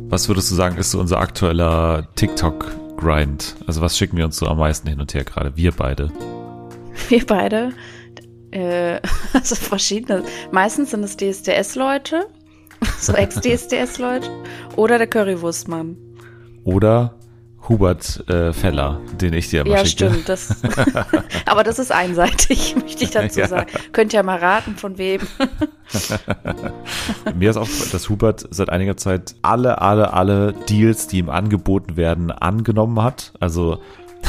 Was würdest du sagen, ist so unser aktueller TikTok-Grind? Also was schicken wir uns so am meisten hin und her gerade? Wir beide. Wir beide? Also verschiedene. Meistens sind es DSDS-Leute, so Ex-DSDS-Leute, oder der Currywurstmann. Oder Hubert Feller, den ich dir immer schicke. Ja, stimmt. Aber das ist einseitig, möchte ich dazu sagen. Könnt ihr mal raten, von wem. Mir ist auch, dass Hubert seit einiger Zeit alle Deals, die ihm angeboten werden, angenommen hat. Also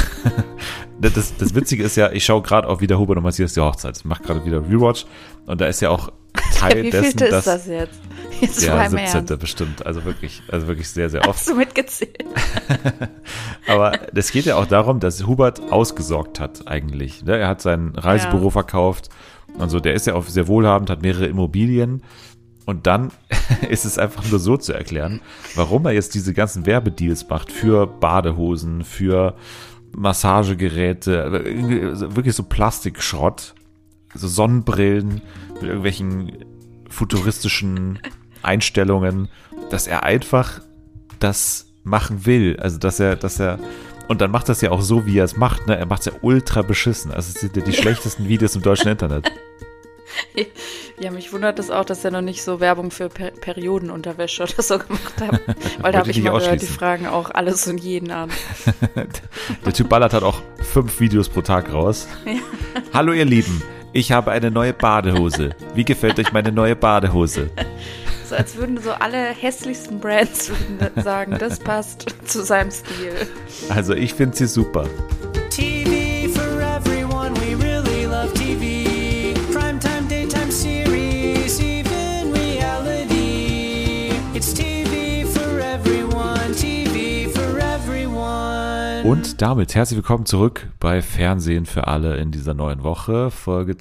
das Witzige ist ja, ich schaue gerade auch wieder Hubert und Matthias die Hochzeit. Ich mache gerade wieder Rewatch und da ist ja auch Teil Wie dessen, ist das jetzt? Jetzt ja, 17. Ernst. bestimmt. Also wirklich sehr, sehr oft. Hast du mitgezählt? Aber es geht ja auch darum, dass Hubert ausgesorgt hat eigentlich. Er hat sein Reisebüro verkauft und so. Der ist ja auch sehr wohlhabend, hat mehrere Immobilien. Und dann ist es einfach nur so zu erklären, warum er jetzt diese ganzen Werbedeals macht für Badehosen, für Massagegeräte, wirklich so Plastikschrott, so Sonnenbrillen mit irgendwelchen futuristischen Einstellungen, dass er einfach das machen will. Also dass er und dann macht das ja auch so, wie er es macht. Ne? Er macht es ja ultra beschissen. Also es sind ja die schlechtesten Videos im deutschen Internet. Ja, mich wundert es auch, dass er noch nicht so Werbung für Periodenunterwäsche oder so gemacht hat. Weil da habe ich mal gehört, die fragen auch alles und jeden an. Der Typ ballert halt auch 5 Videos pro Tag raus. Ja. Hallo ihr Lieben, ich habe eine neue Badehose. Wie gefällt euch meine neue Badehose? So als würden so alle hässlichsten Brands sagen, das passt zu seinem Stil. Also ich finde sie super. TV for everyone, we really love TV. Primetime, daytime series, even reality. It's TV for everyone, TV for everyone. Und damit herzlich willkommen zurück bei Fernsehen für alle in dieser neuen Woche, Folge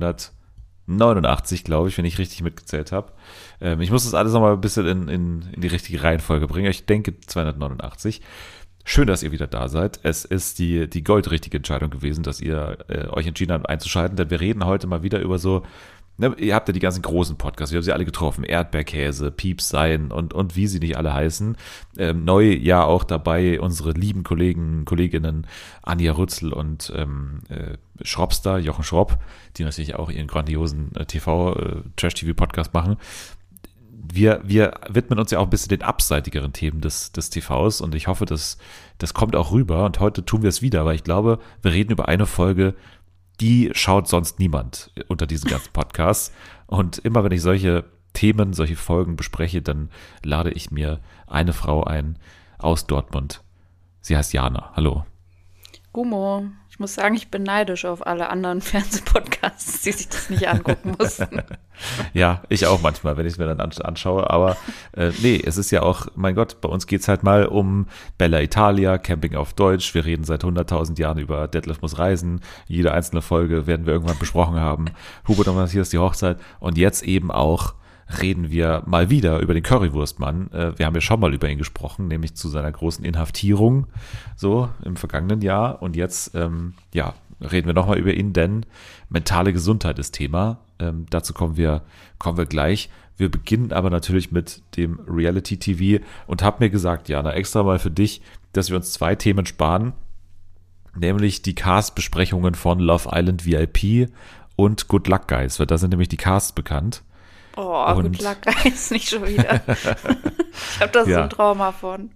289, glaube ich, wenn ich richtig mitgezählt habe. Ich muss das alles nochmal ein bisschen in die richtige Reihenfolge bringen. Ich denke 289. Schön, dass ihr wieder da seid. Es ist die goldrichtige Entscheidung gewesen, dass ihr euch entschieden habt einzuschalten, denn wir reden heute mal wieder über so, ne, ihr habt ja die ganzen großen Podcasts, wir haben sie alle getroffen, Erdbeerkäse, Pieps Sein und wie sie nicht alle heißen. Neu ja auch dabei unsere lieben Kolleginnen Anja Rützel und Schropster, Jochen Schropp, die natürlich auch ihren grandiosen Trash-TV-Podcast machen. Wir widmen uns ja auch ein bisschen den abseitigeren Themen des TVs und ich hoffe, das kommt auch rüber und heute tun wir es wieder, weil ich glaube, wir reden über eine Folge, die schaut sonst niemand unter diesen ganzen Podcasts und immer wenn ich solche Themen, solche Folgen bespreche, dann lade ich mir eine Frau ein aus Dortmund. Sie heißt Jana. Hallo. Gummo, ich muss sagen, ich bin neidisch auf alle anderen Fernsehpodcasts, die sich das nicht angucken mussten. Ja, ich auch manchmal, wenn ich es mir dann anschaue, aber nee, es ist ja auch, mein Gott, bei uns geht's halt mal um Bella Italia, Camping auf Deutsch, wir reden seit 100.000 Jahren über Detlef muss reisen, jede einzelne Folge werden wir irgendwann besprochen haben, Hubert und Matthias die Hochzeit und jetzt eben auch reden wir mal wieder über den Currywurstmann. Wir haben ja schon mal über ihn gesprochen, nämlich zu seiner großen Inhaftierung, so im vergangenen Jahr. Und jetzt, reden wir nochmal über ihn, denn mentale Gesundheit ist Thema. Dazu kommen wir gleich. Wir beginnen aber natürlich mit dem Reality-TV und hab mir gesagt, Jana, extra mal für dich, dass wir uns 2 Themen sparen, nämlich die Cast-Besprechungen von Love Island VIP und Good Luck Guys, weil da sind nämlich die Casts bekannt. Oh, Good Luck Guys, nicht schon wieder. Ich habe da so ein Trauma von.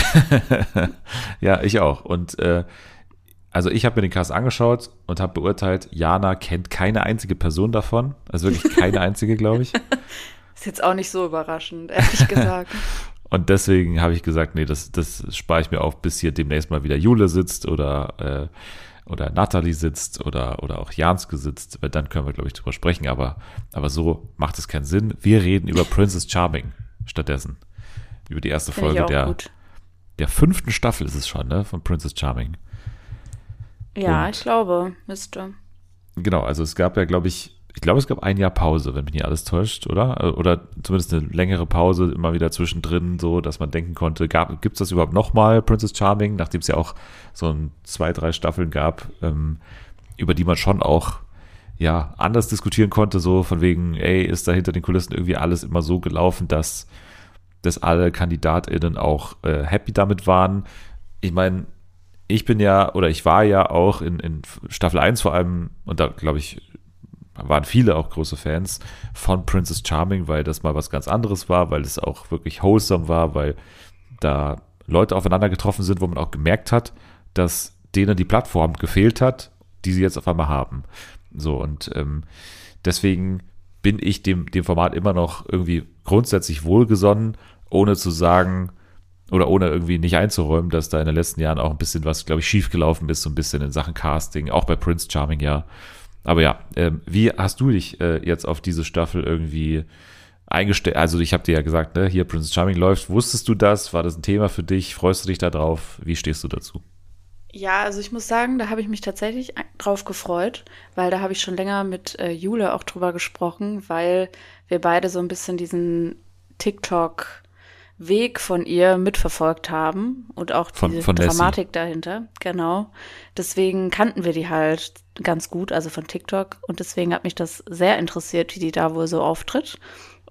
Ja, ich auch. Und also ich habe mir den Cast angeschaut und habe beurteilt, Jana kennt keine einzige Person davon. Also wirklich keine einzige, glaube ich. Ist jetzt auch nicht so überraschend, ehrlich gesagt. Und deswegen habe ich gesagt, nee, das spare ich mir auf, bis hier demnächst mal wieder Jule sitzt oder Nathalie sitzt oder auch Janske sitzt, weil dann können wir, glaube ich, drüber sprechen, aber so macht es keinen Sinn. Wir reden über Princess Charming stattdessen. Über die erste Folge der 5. Staffel ist es schon, ne, von Princess Charming. Ja, und ich glaube, müsste. Genau, also es gab ja, es gab ein Jahr Pause, wenn mich nicht alles täuscht, oder? Oder zumindest eine längere Pause, immer wieder zwischendrin, so, dass man denken konnte, gibt es das überhaupt nochmal, Princess Charming, nachdem es ja auch so 2-3 Staffeln gab, über die man schon auch, ja, anders diskutieren konnte, so von wegen, ey, ist da hinter den Kulissen irgendwie alles immer so gelaufen, dass dass alle KandidatInnen auch happy damit waren. Ich meine, ich war ja auch in Staffel 1 vor allem, und da glaube ich, waren viele auch große Fans von Princess Charming, weil das mal was ganz anderes war, weil es auch wirklich wholesome war, weil da Leute aufeinander getroffen sind, wo man auch gemerkt hat, dass denen die Plattform gefehlt hat, die sie jetzt auf einmal haben. So, und deswegen bin ich dem Format immer noch irgendwie grundsätzlich wohlgesonnen, ohne zu sagen oder ohne irgendwie nicht einzuräumen, dass da in den letzten Jahren auch ein bisschen was, glaube ich, schiefgelaufen ist, so ein bisschen in Sachen Casting, auch bei Prince Charming, ja. Aber ja, wie hast du dich jetzt auf diese Staffel irgendwie eingestellt? Also ich habe dir ja gesagt, ne, hier Prince Charming läuft. Wusstest du das? War das ein Thema für dich? Freust du dich da drauf? Wie stehst du dazu? Ja, also ich muss sagen, da habe ich mich tatsächlich drauf gefreut, weil da habe ich schon länger mit Jule auch drüber gesprochen, weil wir beide so ein bisschen diesen TikTok-Weg von ihr mitverfolgt haben und auch die Dramatik dahinter. Genau. Deswegen kannten wir die halt ganz gut, also von TikTok. Und deswegen hat mich das sehr interessiert, wie die da wohl so auftritt.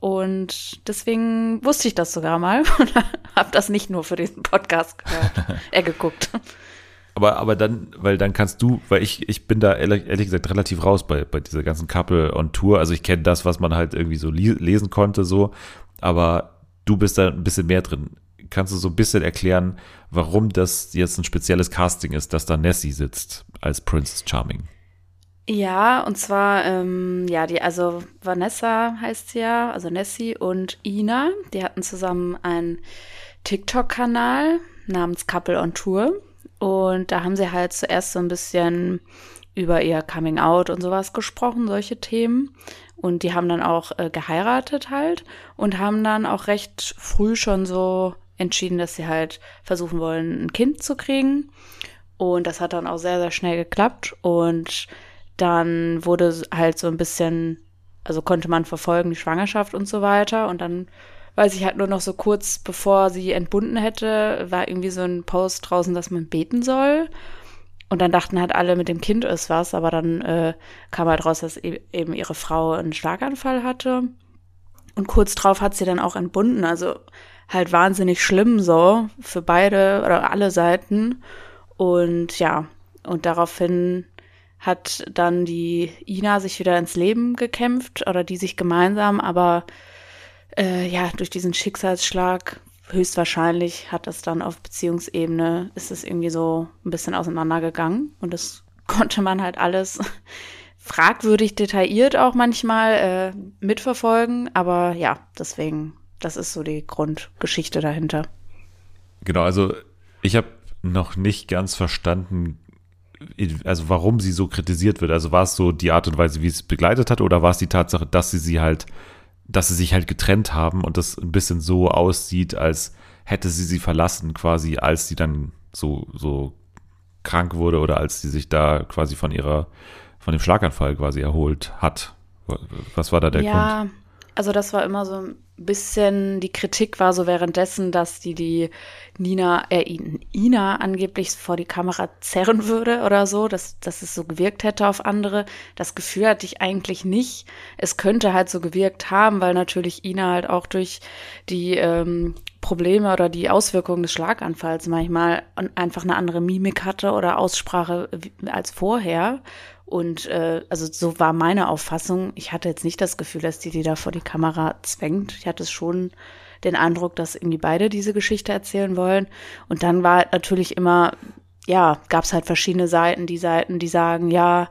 Und deswegen wusste ich das sogar mal und habe das nicht nur für diesen Podcast geguckt. Aber dann, weil dann kannst du, weil ich bin da ehrlich gesagt relativ raus bei dieser ganzen Couple on Tour. Also ich kenne das, was man halt irgendwie so lesen konnte, so, aber du bist da ein bisschen mehr drin. Kannst du so ein bisschen erklären, warum das jetzt ein spezielles Casting ist, dass da Nessie sitzt als Princess Charming? Ja, und zwar, also Vanessa heißt sie ja, also Nessie und Ina, die hatten zusammen einen TikTok-Kanal namens Couple on Tour. Und da haben sie halt zuerst so ein bisschen über ihr Coming Out und sowas gesprochen, solche Themen. Und die haben dann auch geheiratet halt und haben dann auch recht früh schon so entschieden, dass sie halt versuchen wollen, ein Kind zu kriegen. Und das hat dann auch sehr, sehr schnell geklappt. Und dann wurde halt so ein bisschen, also konnte man verfolgen, die Schwangerschaft und so weiter. Und dann weiß ich halt nur noch so kurz, bevor sie entbunden hätte, war irgendwie so ein Post draußen, dass man beten soll. Und dann dachten halt alle, mit dem Kind ist was, aber dann kam halt raus, dass eben ihre Frau einen Schlaganfall hatte. Und kurz drauf hat sie dann auch entbunden, also halt wahnsinnig schlimm so für beide oder alle Seiten. Und ja, und daraufhin hat dann die Ina sich wieder ins Leben gekämpft oder die sich gemeinsam, aber durch diesen Schicksalsschlag höchstwahrscheinlich hat das dann auf Beziehungsebene, ist es irgendwie so ein bisschen auseinandergegangen und das konnte man halt alles fragwürdig detailliert auch manchmal mitverfolgen, aber ja, deswegen, das ist so die Grundgeschichte dahinter. Genau, also ich habe noch nicht ganz verstanden, also warum sie so kritisiert wird. Also war es so die Art und Weise, wie es begleitet hat, oder war es die Tatsache, dass sie sich halt getrennt haben und das ein bisschen so aussieht, als hätte sie verlassen quasi, als sie dann so krank wurde oder als sie sich da quasi von dem Schlaganfall quasi erholt hat. Was war da der Grund? Ja, also das war immer so ein bisschen, die Kritik war so währenddessen, dass die Ina angeblich vor die Kamera zerren würde oder so, dass es so gewirkt hätte auf andere. Das Gefühl hatte ich eigentlich nicht. Es könnte halt so gewirkt haben, weil natürlich Ina halt auch durch die Probleme oder die Auswirkungen des Schlaganfalls manchmal einfach eine andere Mimik hatte oder Aussprache als vorher. Und also so war meine Auffassung. Ich hatte jetzt nicht das Gefühl, dass die da vor die Kamera zwängt. Ich hatte schon den Eindruck, dass irgendwie beide diese Geschichte erzählen wollen. Und dann war natürlich immer, ja, gab es halt verschiedene Seiten, die sagen, ja,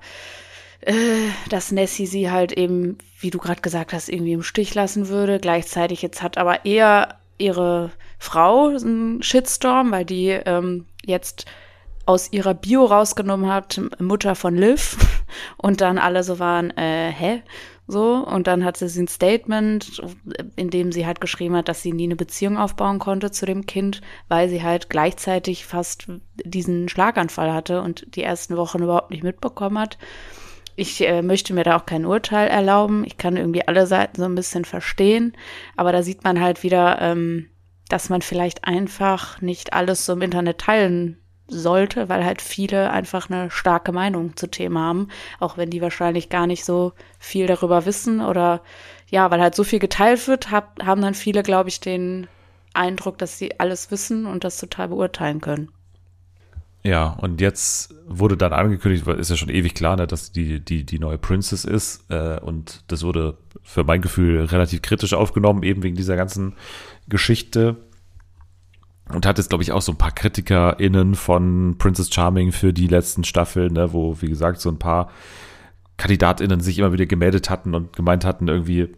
dass Nessie sie halt eben, wie du gerade gesagt hast, irgendwie im Stich lassen würde. Gleichzeitig jetzt hat aber eher ihre Frau einen Shitstorm, weil die jetzt aus ihrer Bio rausgenommen hat, Mutter von Liv, und dann alle so waren, hä? So, und dann hatte sie ein Statement, in dem sie halt geschrieben hat, dass sie nie eine Beziehung aufbauen konnte zu dem Kind, weil sie halt gleichzeitig fast diesen Schlaganfall hatte und die ersten Wochen überhaupt nicht mitbekommen hat. Ich möchte mir da auch kein Urteil erlauben. Ich kann irgendwie alle Seiten so ein bisschen verstehen, aber da sieht man halt wieder, dass man vielleicht einfach nicht alles so im Internet teilen sollte, weil halt viele einfach eine starke Meinung zu Themen haben, auch wenn die wahrscheinlich gar nicht so viel darüber wissen oder ja, weil halt so viel geteilt wird, haben dann viele, glaube ich, den Eindruck, dass sie alles wissen und das total beurteilen können. Ja, und jetzt wurde dann angekündigt, ist ja schon ewig klar, ne, dass die neue Princess ist. Und das wurde für mein Gefühl relativ kritisch aufgenommen, eben wegen dieser ganzen Geschichte. Und hat jetzt, glaube ich, auch so ein paar KritikerInnen von Princess Charming für die letzten Staffeln, ne, wo, wie gesagt, so ein paar KandidatInnen sich immer wieder gemeldet hatten und gemeint hatten, irgendwie,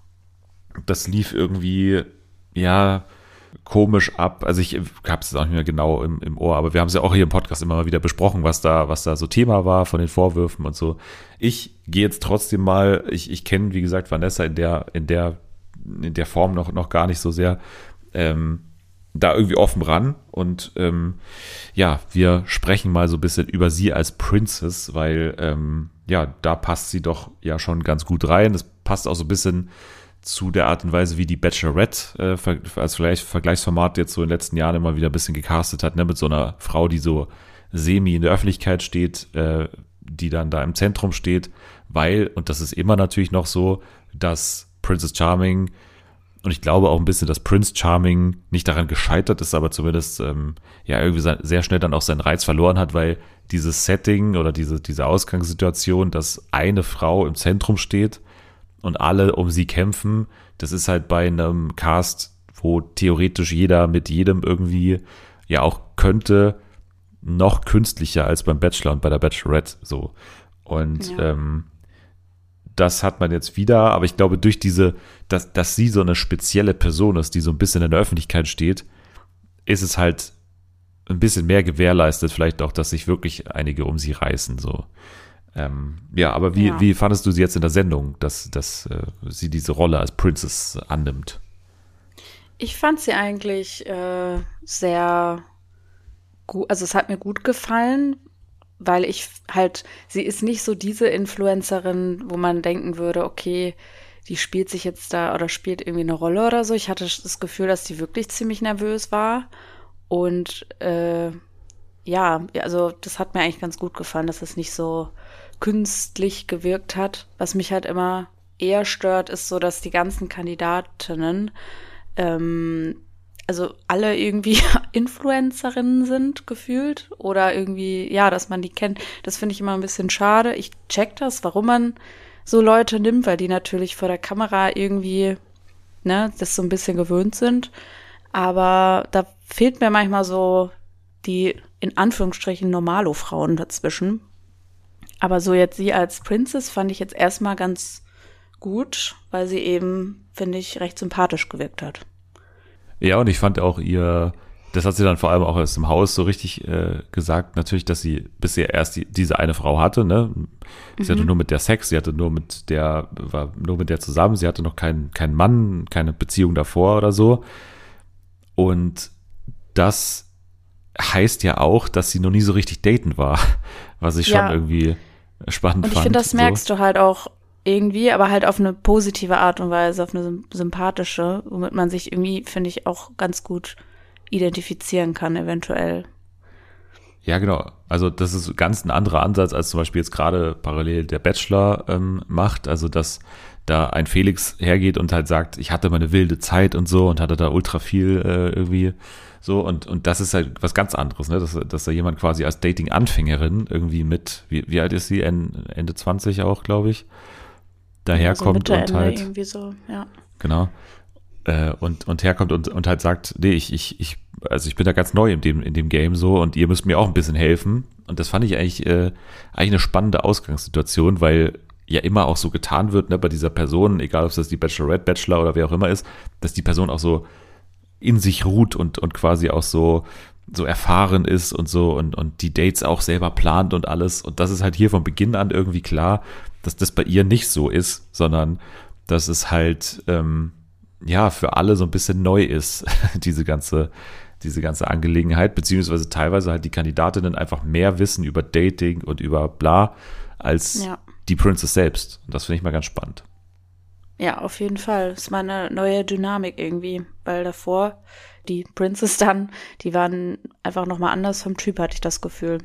das lief irgendwie, ja, komisch ab. Also ich habe es auch nicht mehr genau im Ohr, aber wir haben es ja auch hier im Podcast immer mal wieder besprochen, was da so Thema war von den Vorwürfen und so. Ich gehe jetzt trotzdem mal, ich kenne, wie gesagt, Vanessa in der Form noch gar nicht so sehr, da irgendwie offen ran und ja, wir sprechen mal so ein bisschen über sie als Princess, weil ja, da passt sie doch ja schon ganz gut rein. Das passt auch so ein bisschen zu der Art und Weise, wie die Bachelorette als vielleicht Vergleichsformat jetzt so in den letzten Jahren immer wieder ein bisschen gecastet hat, ne, mit so einer Frau, die so semi in der Öffentlichkeit steht, die dann da im Zentrum steht, weil, und das ist immer natürlich noch so, dass Princess Charming und ich glaube auch ein bisschen, dass Prince Charming nicht daran gescheitert ist, aber zumindest ja irgendwie sehr schnell dann auch seinen Reiz verloren hat, weil dieses Setting oder diese Ausgangssituation, dass eine Frau im Zentrum steht und alle um sie kämpfen, das ist halt bei einem Cast, wo theoretisch jeder mit jedem irgendwie ja auch könnte, noch künstlicher als beim Bachelor und bei der Bachelorette so. Und Ja. das hat man jetzt wieder, aber ich glaube durch dass sie so eine spezielle Person ist, die so ein bisschen in der Öffentlichkeit steht, ist es halt ein bisschen mehr gewährleistet, vielleicht auch, dass sich wirklich einige um sie reißen, so. Ja, aber wie fandest du sie jetzt in der Sendung, dass sie diese Rolle als Princess annimmt? Ich fand sie eigentlich sehr gut, also es hat mir gut gefallen, weil ich halt, sie ist nicht so diese Influencerin, wo man denken würde, okay, die spielt sich jetzt da oder spielt irgendwie eine Rolle oder so. Ich hatte das Gefühl, dass die wirklich ziemlich nervös war und ja, also das hat mir eigentlich ganz gut gefallen, dass es nicht so künstlich gewirkt hat. Was mich halt immer eher stört, ist so, dass die ganzen Kandidatinnen also alle irgendwie Influencerinnen sind gefühlt oder irgendwie, ja, dass man die kennt. Das finde ich immer ein bisschen schade. Ich check das, warum man so Leute nimmt, weil die natürlich vor der Kamera irgendwie, ne, das so ein bisschen gewöhnt sind. Aber da fehlt mir manchmal so die, in Anführungsstrichen, Normalo-Frauen dazwischen. Aber so jetzt sie als Princess fand ich jetzt erstmal ganz gut, weil sie eben, finde ich, recht sympathisch gewirkt hat. Ja, und ich fand auch das hat sie dann vor allem auch erst im Haus so richtig gesagt, natürlich, dass sie bisher erst diese eine Frau hatte, ne? Sie hatte nur mit der Sex, war nur mit der zusammen, sie hatte noch keinen Mann, keine Beziehung davor oder so. Und das heißt ja auch, dass sie noch nie so richtig daten war, was ich schon irgendwie spannend fand. Und ich finde, das merkst du halt auch irgendwie, aber halt auf eine positive Art und Weise, auf eine sympathische, womit man sich irgendwie, finde ich, auch ganz gut identifizieren kann, eventuell. Ja, genau. Also das ist ganz ein anderer Ansatz, als zum Beispiel jetzt gerade parallel der Bachelor macht. Also dass da ein Felix hergeht und halt sagt, ich hatte mal eine wilde Zeit und so und hatte da ultra viel irgendwie so. Und das ist halt was ganz anderes, ne? Dass da jemand quasi als Dating-Anfängerin irgendwie mit, wie alt ist sie? Ende 20 auch, glaube ich, daherkommt also und halt irgendwie so, ja. Genau. Und herkommt und halt sagt, nee, ich bin da ganz neu in dem Game so und ihr müsst mir auch ein bisschen helfen. Und das fand ich eigentlich eine spannende Ausgangssituation, weil ja immer auch so getan wird, ne, bei dieser Person, egal ob es das die Bachelorette, Bachelor oder wer auch immer ist, dass die Person auch so in sich ruht und quasi auch so erfahren ist und so und die Dates auch selber plant und alles. Und das ist halt hier von Beginn an irgendwie klar, dass das bei ihr nicht so ist, sondern dass es halt ja für alle so ein bisschen neu ist, diese ganze Angelegenheit, beziehungsweise teilweise halt die Kandidatinnen einfach mehr wissen über Dating und über bla als die Princess selbst. Und das finde ich mal ganz spannend. Ja, auf jeden Fall. Das ist mal eine neue Dynamik irgendwie, weil davor die Princess dann, die waren einfach nochmal anders vom Typ, hatte ich das Gefühl.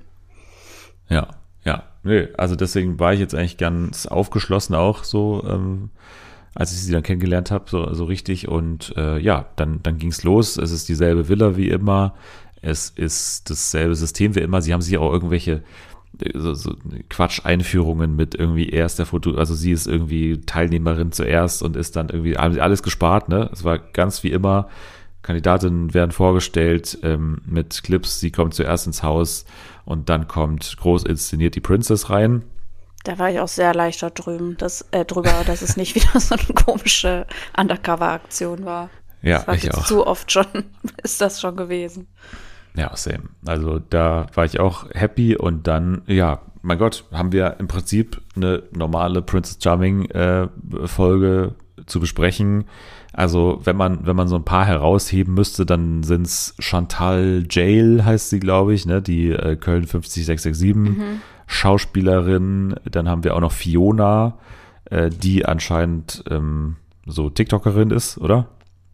Ja. Nee, also deswegen war ich jetzt eigentlich ganz aufgeschlossen auch so, als ich sie dann kennengelernt habe, so richtig. Und ja, dann ging es los. Es ist dieselbe Villa wie immer. Es ist dasselbe System wie immer. Sie haben sich auch irgendwelche so Quatsch-Einführungen mit irgendwie erst der Foto, also sie ist irgendwie Teilnehmerin zuerst und ist dann irgendwie alles gespart, ne? Es war ganz wie immer, Kandidatinnen werden vorgestellt mit Clips, sie kommt zuerst ins Haus und dann kommt groß inszeniert die Princess rein. Da war ich auch sehr erleichtert drüber, dass es nicht wieder so eine komische Undercover-Aktion war. Ja, das war ich jetzt auch. zu oft schon, ist das schon gewesen. Ja, same. Also da war ich auch happy und dann, ja, mein Gott, haben wir im Prinzip eine normale Princess Charming Folge zu besprechen. Also wenn man so ein paar herausheben müsste, dann sind es Chantal Jail, heißt sie, glaube ich, ne, die Köln 50667 Schauspielerin. Dann haben wir auch noch Fiona, die anscheinend so TikTokerin ist, oder?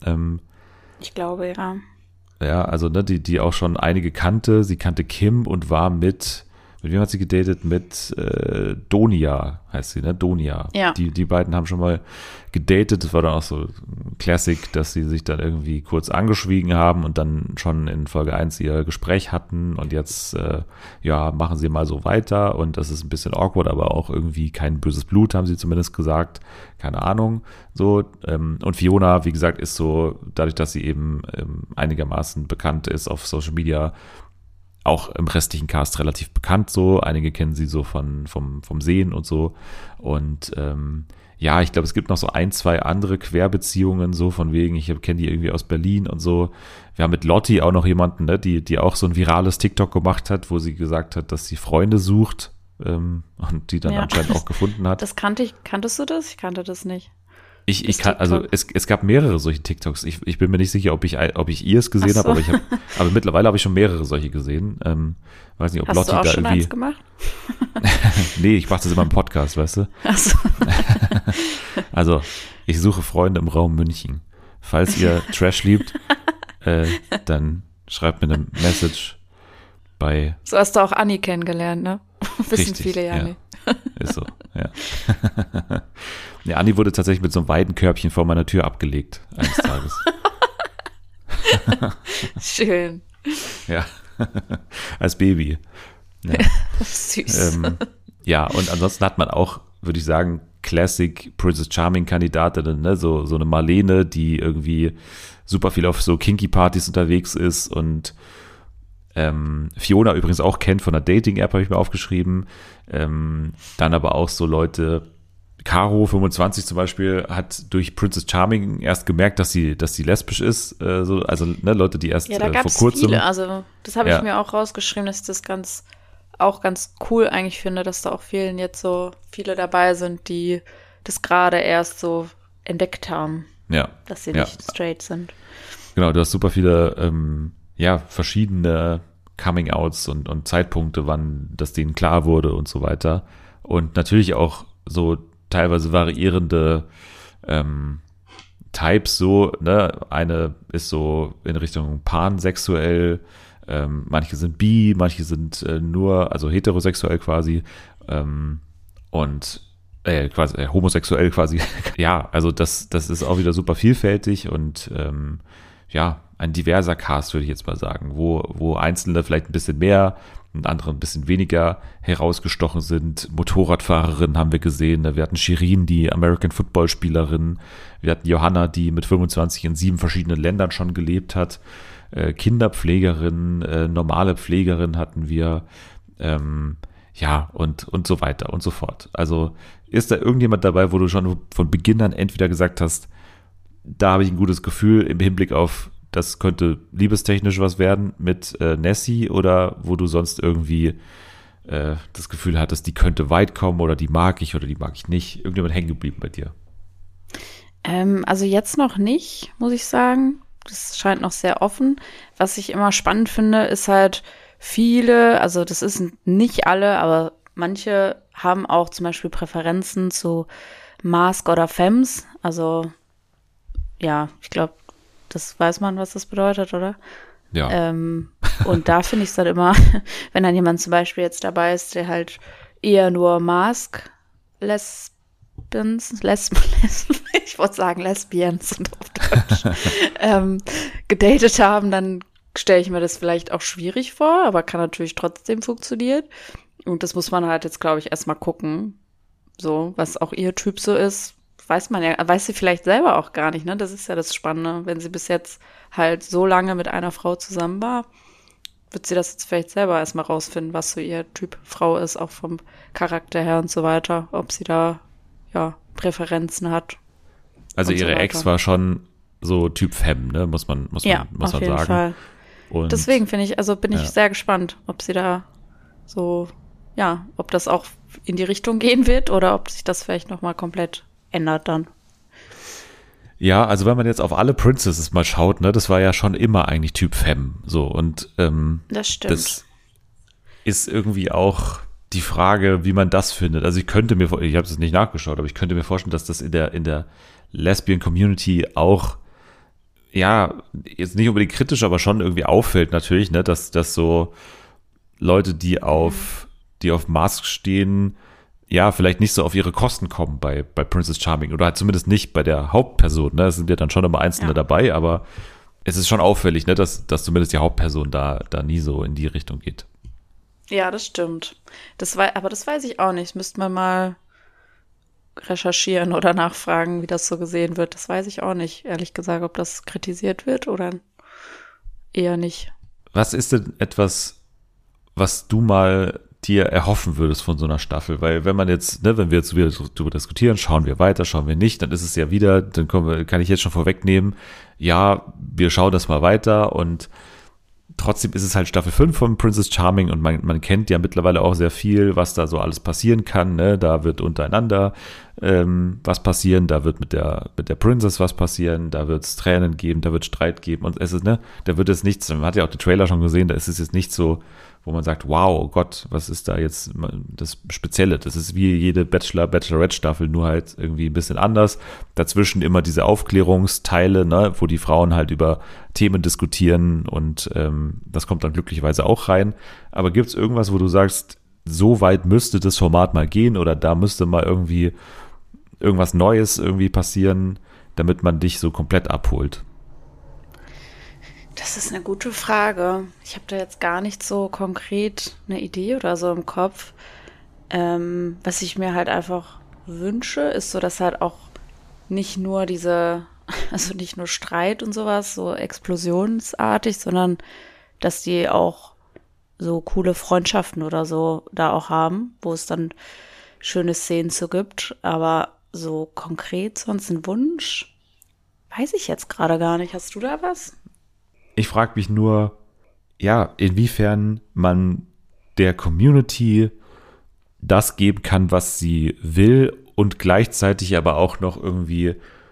Ich glaube, ja. Ja, also ne, die auch schon einige kannte. Sie kannte Kim und war mit wem hat sie gedatet? Mit Donia heißt sie, ne? Donia. Ja. Die beiden haben schon mal gedatet. Das war dann auch so ein Classic, dass sie sich dann irgendwie kurz angeschwiegen haben und dann schon in Folge 1 ihr Gespräch hatten und jetzt ja, machen sie mal so weiter und das ist ein bisschen awkward, aber auch irgendwie kein böses Blut, haben sie zumindest gesagt. Keine Ahnung. So, und Fiona, wie gesagt, ist so, dadurch, dass sie eben einigermaßen bekannt ist auf Social Media, auch im restlichen Cast relativ bekannt so. Einige kennen sie so vom Sehen und so. Und ja, ich glaube, es gibt noch so 1, 2 andere Querbeziehungen, so von wegen, ich kenne die irgendwie aus Berlin und so. Wir haben mit Lotti auch noch jemanden, ne, die auch so ein virales TikTok gemacht hat, wo sie gesagt hat, dass sie Freunde sucht und die dann anscheinend auch gefunden hat. Das kanntest du das? Ich kannte das nicht. Ich kann, also es gab mehrere solche TikToks. Ich bin mir nicht sicher, ob ich ihr es gesehen habe, aber mittlerweile habe ich schon mehrere solche gesehen. Weiß nicht, ob Lotti da schon irgendwie. Eins gemacht? Nee, ich mache das immer im Podcast, weißt du? Ach so. Also, ich suche Freunde im Raum München. Falls ihr Trash liebt, dann schreibt mir eine Message bei. So hast du auch Anni kennengelernt, ne? Wissen Richtig, viele ja nicht. Ist so, ja. Ja, Anni wurde tatsächlich mit so einem Weidenkörbchen vor meiner Tür abgelegt eines Tages. Schön. Ja, als Baby. Ja. Süß. Ja, und ansonsten hat man auch, würde ich sagen, Classic Princess Charming Kandidatinnen, ne? So eine Marlene, die irgendwie super viel auf so Kinky-Partys unterwegs ist und Fiona übrigens auch kennt von der Dating-App, habe ich mir aufgeschrieben. Dann aber auch so Leute, Caro 25 zum Beispiel, hat durch Princess Charming erst gemerkt, dass sie lesbisch ist. So, also ne, Leute, die erst Ja, da vor gab's kurzem. viele. Also das habe ich mir auch rausgeschrieben, dass ich das ganz cool eigentlich finde, dass da auch viele dabei sind, die das gerade erst so entdeckt haben, dass sie nicht straight sind. Genau, du hast super viele verschiedene Coming-Outs und Zeitpunkte, wann das denen klar wurde und so weiter. Und natürlich auch so teilweise variierende Types so, ne? Eine ist so in Richtung pansexuell, manche sind bi, manche sind nur, also heterosexuell quasi und quasi homosexuell quasi. Ja, also das ist auch wieder super vielfältig und ja, ein diverser Cast, würde ich jetzt mal sagen, wo Einzelne vielleicht ein bisschen mehr und andere ein bisschen weniger herausgestochen sind. Motorradfahrerinnen haben wir gesehen. Wir hatten Shirin, die American Football Spielerin. Wir hatten Johanna, die mit 25 in 7 verschiedenen Ländern schon gelebt hat. Kinderpflegerin, normale Pflegerin hatten wir. Ja, und so weiter und so fort. Also ist da irgendjemand dabei, wo du schon von Beginn an entweder gesagt hast, da habe ich ein gutes Gefühl im Hinblick auf, das könnte liebestechnisch was werden mit Nessie, oder wo du sonst irgendwie das Gefühl hattest, die könnte weit kommen oder die mag ich nicht. Irgendjemand hängen geblieben bei dir? Also jetzt noch nicht, muss ich sagen. Das scheint noch sehr offen. Was ich immer spannend finde, ist halt viele, also das ist nicht alle, aber manche haben auch zum Beispiel Präferenzen zu Mask oder Femmes. Also ja, ich glaube, das weiß man, was das bedeutet, oder? Ja. Und da finde ich es dann immer, wenn dann jemand zum Beispiel jetzt dabei ist, der halt eher nur Mask ich wollte sagen Lesbians und auf Deutsch, gedatet haben, dann stelle ich mir das vielleicht auch schwierig vor, aber kann natürlich trotzdem funktionieren. Und das muss man halt jetzt, glaube ich, erstmal gucken, so, was auch ihr Typ so ist. Weiß sie vielleicht selber auch gar nicht, ne? Das ist ja das Spannende. Wenn sie bis jetzt halt so lange mit einer Frau zusammen war, wird sie das jetzt vielleicht selber erstmal rausfinden, was so ihr Typ Frau ist, auch vom Charakter her und so weiter, ob sie da, ja, Präferenzen hat. Also und ihre so Ex weiter. war schon so Typ Femme, ne? Muss man Auf sagen. jeden Fall. Und Deswegen bin ich ja. sehr gespannt, ob sie da so, ja, ob das auch in die Richtung gehen wird oder ob sich das vielleicht nochmal komplett ändert dann. Ja, also wenn man jetzt auf alle Princesses mal schaut, ne, das war ja schon immer eigentlich Typ Femme, so, und Das stimmt. das ist irgendwie auch die Frage, wie man das findet. Also ich habe es nicht nachgeschaut, aber ich könnte mir vorstellen, dass das in der Lesbian Community auch, ja, jetzt nicht unbedingt kritisch, aber schon irgendwie auffällt natürlich, ne, dass so Leute, die auf Mask stehen, ja, vielleicht nicht so auf ihre Kosten kommen bei Princess Charming oder halt zumindest nicht bei der Hauptperson, ne? Es sind ja dann schon immer Einzelne dabei, aber es ist schon auffällig, ne, dass zumindest die Hauptperson da nie so in die Richtung geht. Ja, das stimmt. Aber das weiß ich auch nicht. Müsste man mal recherchieren oder nachfragen, wie das so gesehen wird. Das weiß ich auch nicht, ehrlich gesagt, ob das kritisiert wird oder eher nicht. Was ist denn etwas, was du mal dir erhoffen würdest von so einer Staffel? Weil wenn wir jetzt wieder darüber diskutieren, schauen wir weiter, schauen wir nicht, dann ist es ja wieder, kann ich jetzt schon vorwegnehmen, ja, wir schauen das mal weiter, und trotzdem ist es halt Staffel 5 von Princess Charming und man kennt ja mittlerweile auch sehr viel, was da so alles passieren kann, ne? Da wird untereinander was passieren, da wird mit der Princess was passieren, da wird es Tränen geben, da wird Streit geben, und es ist, ne, da wird es nichts, man hat ja auch den Trailer schon gesehen, da ist es jetzt nicht so, wo man sagt, wow, oh Gott, was ist da jetzt das Spezielle? Das ist wie jede Bachelorette-Staffel, nur halt irgendwie ein bisschen anders. Dazwischen immer diese Aufklärungsteile, ne, wo die Frauen halt über Themen diskutieren, und das kommt dann glücklicherweise auch rein. Aber gibt es irgendwas, wo du sagst, so weit müsste das Format mal gehen, oder da müsste mal irgendwie irgendwas Neues irgendwie passieren, damit man dich so komplett abholt? Das ist eine gute Frage. Ich habe da jetzt gar nicht so konkret eine Idee oder so im Kopf. Was ich mir halt einfach wünsche, ist so, dass halt auch nicht nur nicht nur Streit und sowas, so explosionsartig, sondern dass die auch so coole Freundschaften oder so da auch haben, wo es dann schöne Szenen zu gibt. Aber so konkret sonst ein Wunsch, weiß ich jetzt gerade gar nicht. Hast du da was? Ich frage mich nur, ja, inwiefern man der Community das geben kann, was sie will, und gleichzeitig aber auch noch irgendwie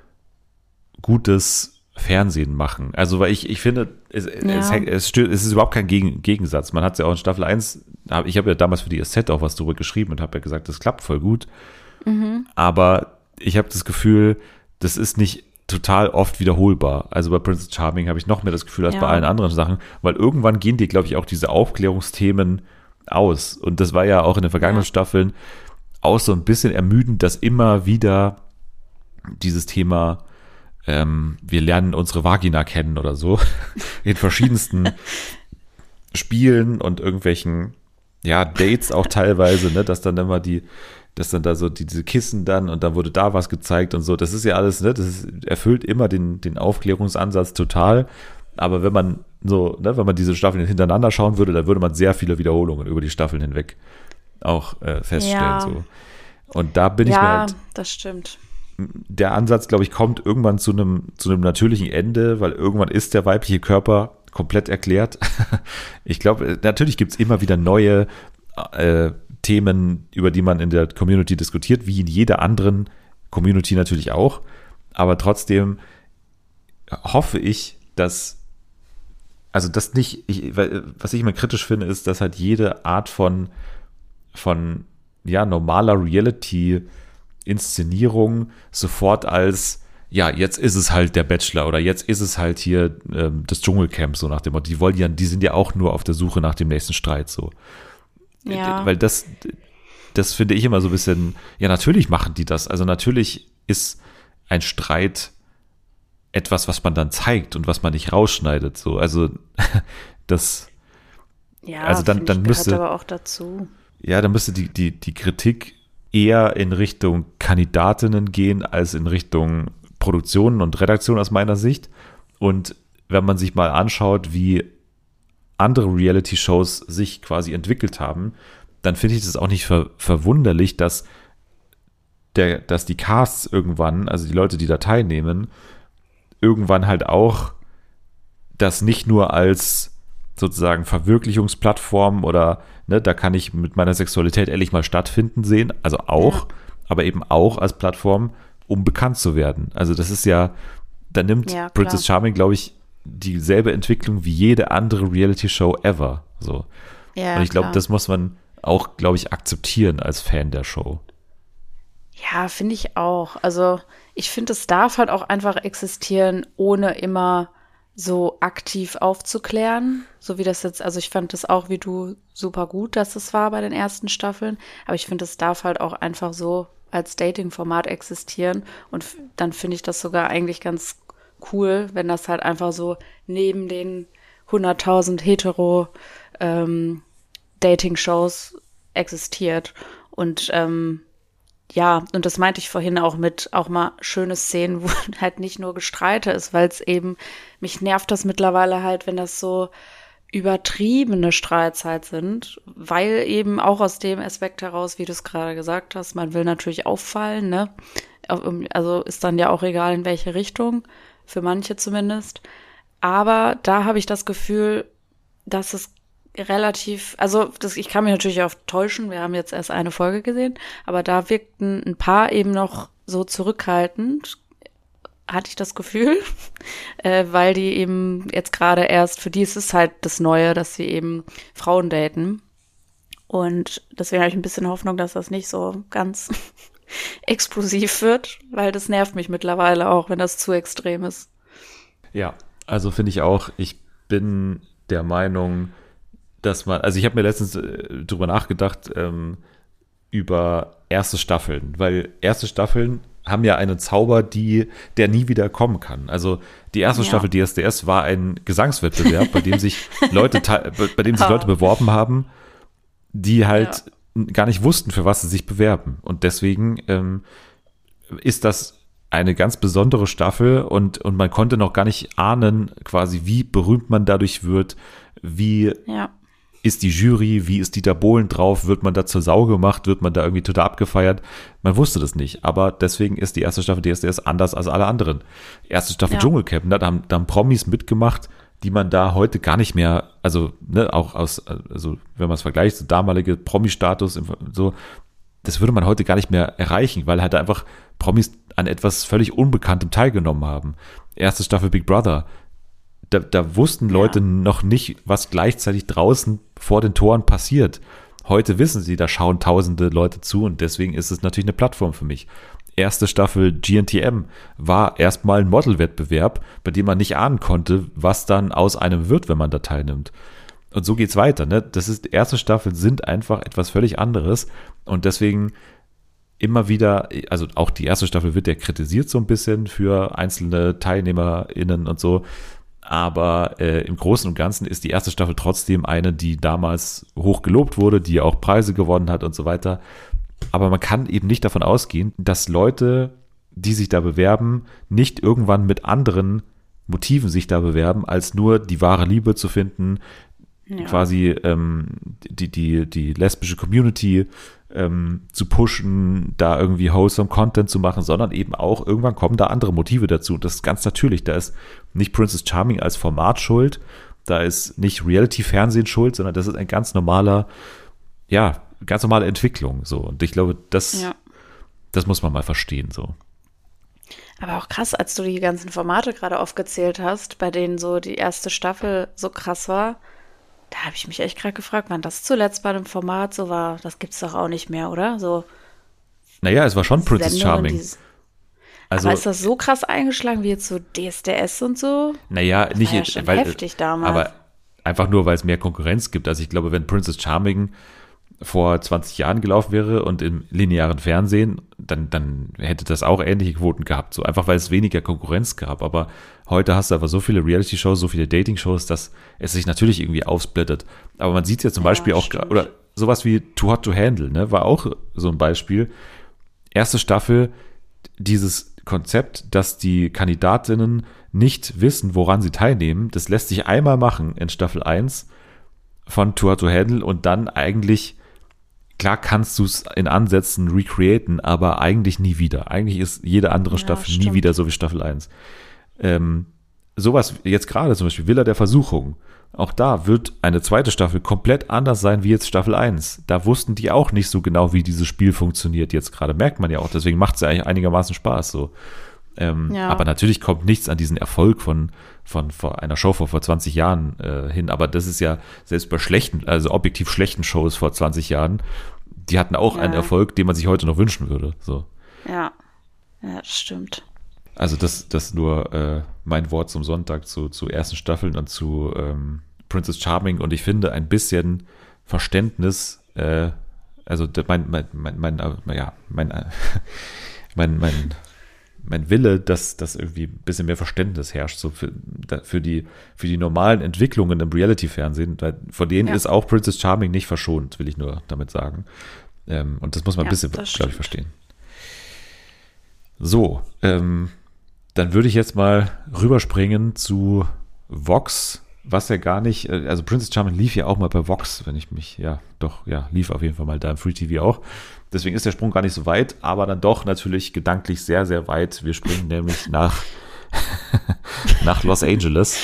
gutes Fernsehen machen. Also, weil ich finde, es ist überhaupt kein Gegensatz. Man hat es ja auch in Staffel 1, ich habe ja damals für die SZ auch was drüber geschrieben und habe ja gesagt, das klappt voll gut. Aber ich habe das Gefühl, das ist nicht total oft wiederholbar. Also bei Princess Charming habe ich noch mehr das Gefühl als bei allen anderen Sachen, weil irgendwann gehen dir, glaube ich, auch diese Aufklärungsthemen aus. Und das war ja auch in den vergangenen Staffeln auch so ein bisschen ermüdend, dass immer wieder dieses Thema wir lernen unsere Vagina kennen oder so in verschiedensten Spielen und irgendwelchen Dates auch teilweise, ne, dass dann immer dass dann da so diese Kissen dann, und dann wurde da was gezeigt und so. Das ist ja alles, ne, erfüllt immer den Aufklärungsansatz total. Aber wenn man so, ne, wenn man diese Staffeln hintereinander schauen würde, dann würde man sehr viele Wiederholungen über die Staffeln hinweg auch feststellen. Ja. So. Und da bin ich mir halt, Ja, das stimmt. der Ansatz, glaube ich, kommt irgendwann zu einem natürlichen Ende, weil irgendwann ist der weibliche Körper komplett erklärt. Ich glaube, natürlich gibt es immer wieder neue Themen, über die man in der Community diskutiert, wie in jeder anderen Community natürlich auch. Aber trotzdem hoffe ich, dass, also das nicht, was ich immer kritisch finde, ist, dass halt jede Art von normaler Reality-Inszenierung sofort als, ja, jetzt ist es halt der Bachelor oder jetzt ist es halt hier das Dschungelcamp, so nach dem Motto. Die sind ja auch nur auf der Suche nach dem nächsten Streit, so. Ja. Weil das das finde ich immer so ein bisschen, ja, natürlich machen die das. Also natürlich ist ein Streit etwas, was man dann zeigt und was man nicht rausschneidet. So, also das, Ja, also dann finde ich, gehört müsste, aber auch dazu. ja, dann müsste die Kritik eher in Richtung Kandidatinnen gehen als in Richtung Produktion und Redaktion aus meiner Sicht. Und wenn man sich mal anschaut, wie andere Reality-Shows sich quasi entwickelt haben, dann finde ich das auch nicht verwunderlich, dass die Casts irgendwann, also die Leute, die da teilnehmen, irgendwann halt auch das nicht nur als sozusagen Verwirklichungsplattform oder ne, da kann ich mit meiner Sexualität ehrlich mal stattfinden sehen, also auch, aber eben auch als Plattform, um bekannt zu werden. Also das ist ja, da nimmt Ja, klar. Princess Charming, glaube ich, dieselbe Entwicklung wie jede andere Reality-Show ever. So. Ja, Und ich glaube, klar. das muss man auch, glaube ich, akzeptieren als Fan der Show. Ja, finde ich auch. Also ich finde, es darf halt auch einfach existieren, ohne immer so aktiv aufzuklären, so wie das jetzt, also ich fand das auch wie du super gut, dass es war bei den ersten Staffeln, aber ich finde, es darf halt auch einfach so als Dating-Format existieren und dann finde ich das sogar eigentlich ganz cool, wenn das halt einfach so neben den 100.000 Dating-Shows existiert und ja, und das meinte ich vorhin auch mit auch mal schöne Szenen, wo halt nicht nur Gestreite ist, weil es eben, mich nervt das mittlerweile halt, wenn das so übertriebene Streits halt sind, weil eben auch aus dem Aspekt heraus, wie du es gerade gesagt hast, man will natürlich auffallen, ne? Also ist dann ja auch egal, in welche Richtung, für manche zumindest. Aber da habe ich das Gefühl, dass es relativ, also ich kann mich natürlich auch täuschen, wir haben jetzt erst eine Folge gesehen, aber da wirkten ein paar eben noch so zurückhaltend, hatte ich das Gefühl, weil die eben jetzt gerade erst, für die ist es halt das Neue, dass sie eben Frauen daten. Und deswegen habe ich ein bisschen Hoffnung, dass das nicht so ganz explosiv wird, weil das nervt mich mittlerweile auch, wenn das zu extrem ist. Ja, also finde ich auch, ich bin der Meinung, dass man, also ich habe mir letztens drüber nachgedacht, über erste Staffeln, weil erste Staffeln haben ja einen Zauber, der nie wieder kommen kann. Also die erste Staffel DSDS war ein Gesangswettbewerb, bei dem sich Leute beworben haben, die halt gar nicht wussten, für was sie sich bewerben. Und deswegen ist das eine ganz besondere Staffel und man konnte noch gar nicht ahnen, quasi wie berühmt man dadurch wird, wie ist die Jury, wie ist Dieter Bohlen drauf, wird man da zur Sau gemacht, wird man da irgendwie total abgefeiert. Man wusste das nicht, aber deswegen ist die erste Staffel DSDS anders als alle anderen. Erste Staffel Dschungelcamp, da haben Promis mitgemacht, die man da heute gar nicht mehr, also ne, auch also wenn man es vergleicht, so damalige Promi-Status, so, das würde man heute gar nicht mehr erreichen, weil halt einfach Promis an etwas völlig Unbekanntem teilgenommen haben. Erste Staffel Big Brother, da wussten Leute noch nicht, was gleichzeitig draußen vor den Toren passiert. Heute wissen sie, da schauen tausende Leute zu und deswegen ist es natürlich eine Plattform für mich. Erste Staffel GNTM war erstmal ein Modelwettbewerb, bei dem man nicht ahnen konnte, was dann aus einem wird, wenn man da teilnimmt. Und so geht's weiter, ne? Erste Staffeln sind einfach etwas völlig anderes und deswegen immer wieder, also auch die erste Staffel wird ja kritisiert so ein bisschen für einzelne TeilnehmerInnen und so, aber im Großen und Ganzen ist die erste Staffel trotzdem eine, die damals hoch gelobt wurde, die auch Preise gewonnen hat und so weiter. Aber man kann eben nicht davon ausgehen, dass Leute, die sich da bewerben, nicht irgendwann mit anderen Motiven sich da bewerben, als nur die wahre Liebe zu finden, quasi die lesbische Community zu pushen, da irgendwie wholesome Content zu machen, sondern eben auch irgendwann kommen da andere Motive dazu. Und das ist ganz natürlich. Da ist nicht Princess Charming als Format schuld, da ist nicht Reality-Fernsehen schuld, sondern das ist ein ganz normale Entwicklung. So. Und ich glaube, das muss man mal verstehen. So. Aber auch krass, als du die ganzen Formate gerade aufgezählt hast, bei denen so die erste Staffel so krass war, da habe ich mich echt gerade gefragt, wann das zuletzt bei einem Format so war. Das gibt's doch auch nicht mehr, oder? So. Naja, es war schon Princess Charming. Aber ist das so krass eingeschlagen wie jetzt so DSDS und so? Naja, das nicht war ja schon heftig damals. Aber einfach nur, weil es mehr Konkurrenz gibt. Also ich glaube, wenn Princess Charming vor 20 Jahren gelaufen wäre und im linearen Fernsehen, dann hätte das auch ähnliche Quoten gehabt. So einfach, weil es weniger Konkurrenz gab. Aber heute hast du aber so viele Reality-Shows, so viele Dating-Shows, dass es sich natürlich irgendwie aufsplittet. Aber man sieht es ja zum Beispiel auch, oder sowas wie Too Hot to Handle, ne, war auch so ein Beispiel. Erste Staffel, dieses Konzept, dass die Kandidatinnen nicht wissen, woran sie teilnehmen, das lässt sich einmal machen in Staffel 1 von Too Hot to Handle und dann eigentlich, klar kannst du es in Ansätzen recreaten, aber eigentlich nie wieder. Eigentlich ist jede andere Staffel nie wieder so wie Staffel 1. Sowas jetzt gerade zum Beispiel Villa der Versuchung. Auch da wird eine zweite Staffel komplett anders sein wie jetzt Staffel 1. Da wussten die auch nicht so genau, wie dieses Spiel funktioniert jetzt gerade. Merkt man ja auch. Deswegen macht es ja eigentlich einigermaßen Spaß so. Aber natürlich kommt nichts an diesen Erfolg von einer Show vor 20 Jahren hin. Aber das ist ja selbst bei schlechten, also objektiv schlechten Shows vor 20 Jahren, die hatten auch einen Erfolg, den man sich heute noch wünschen würde. So. Ja, das stimmt. Also das nur mein Wort zum Sonntag zu ersten Staffeln und zu Princess Charming. Und ich finde ein bisschen Verständnis, also mein Wille, dass irgendwie ein bisschen mehr Verständnis herrscht, so für die normalen Entwicklungen im Reality-Fernsehen. Von denen ist auch Princess Charming nicht verschont, will ich nur damit sagen. Und das muss man ein bisschen, glaube ich, verstehen. So, dann würde ich jetzt mal rüberspringen zu Vox, was ja gar nicht, also Princess Charming lief ja auch mal bei Vox, wenn ich mich, lief auf jeden Fall mal da im Free TV auch. Deswegen ist der Sprung gar nicht so weit, aber dann doch natürlich gedanklich sehr, sehr weit. Wir springen nämlich nach Los Angeles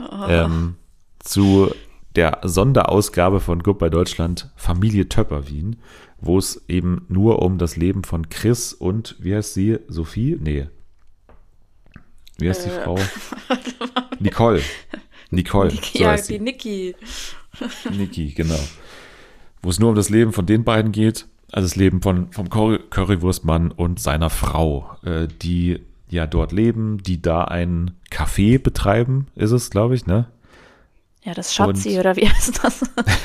zu der Sonderausgabe von Goodbye Deutschland Familie Töpperwien, wo es eben nur um das Leben von Chris und, wie heißt sie, Sophie? Nee. Wie heißt die Frau? Nicole. Die Niki. Niki, genau. Wo es nur um das Leben von den beiden geht. Also das Leben vom Currywurstmann und seiner Frau, die ja dort leben, die da ein Café betreiben, ist es, glaube ich, ne? Ja, das Schatzi, oder wie heißt das?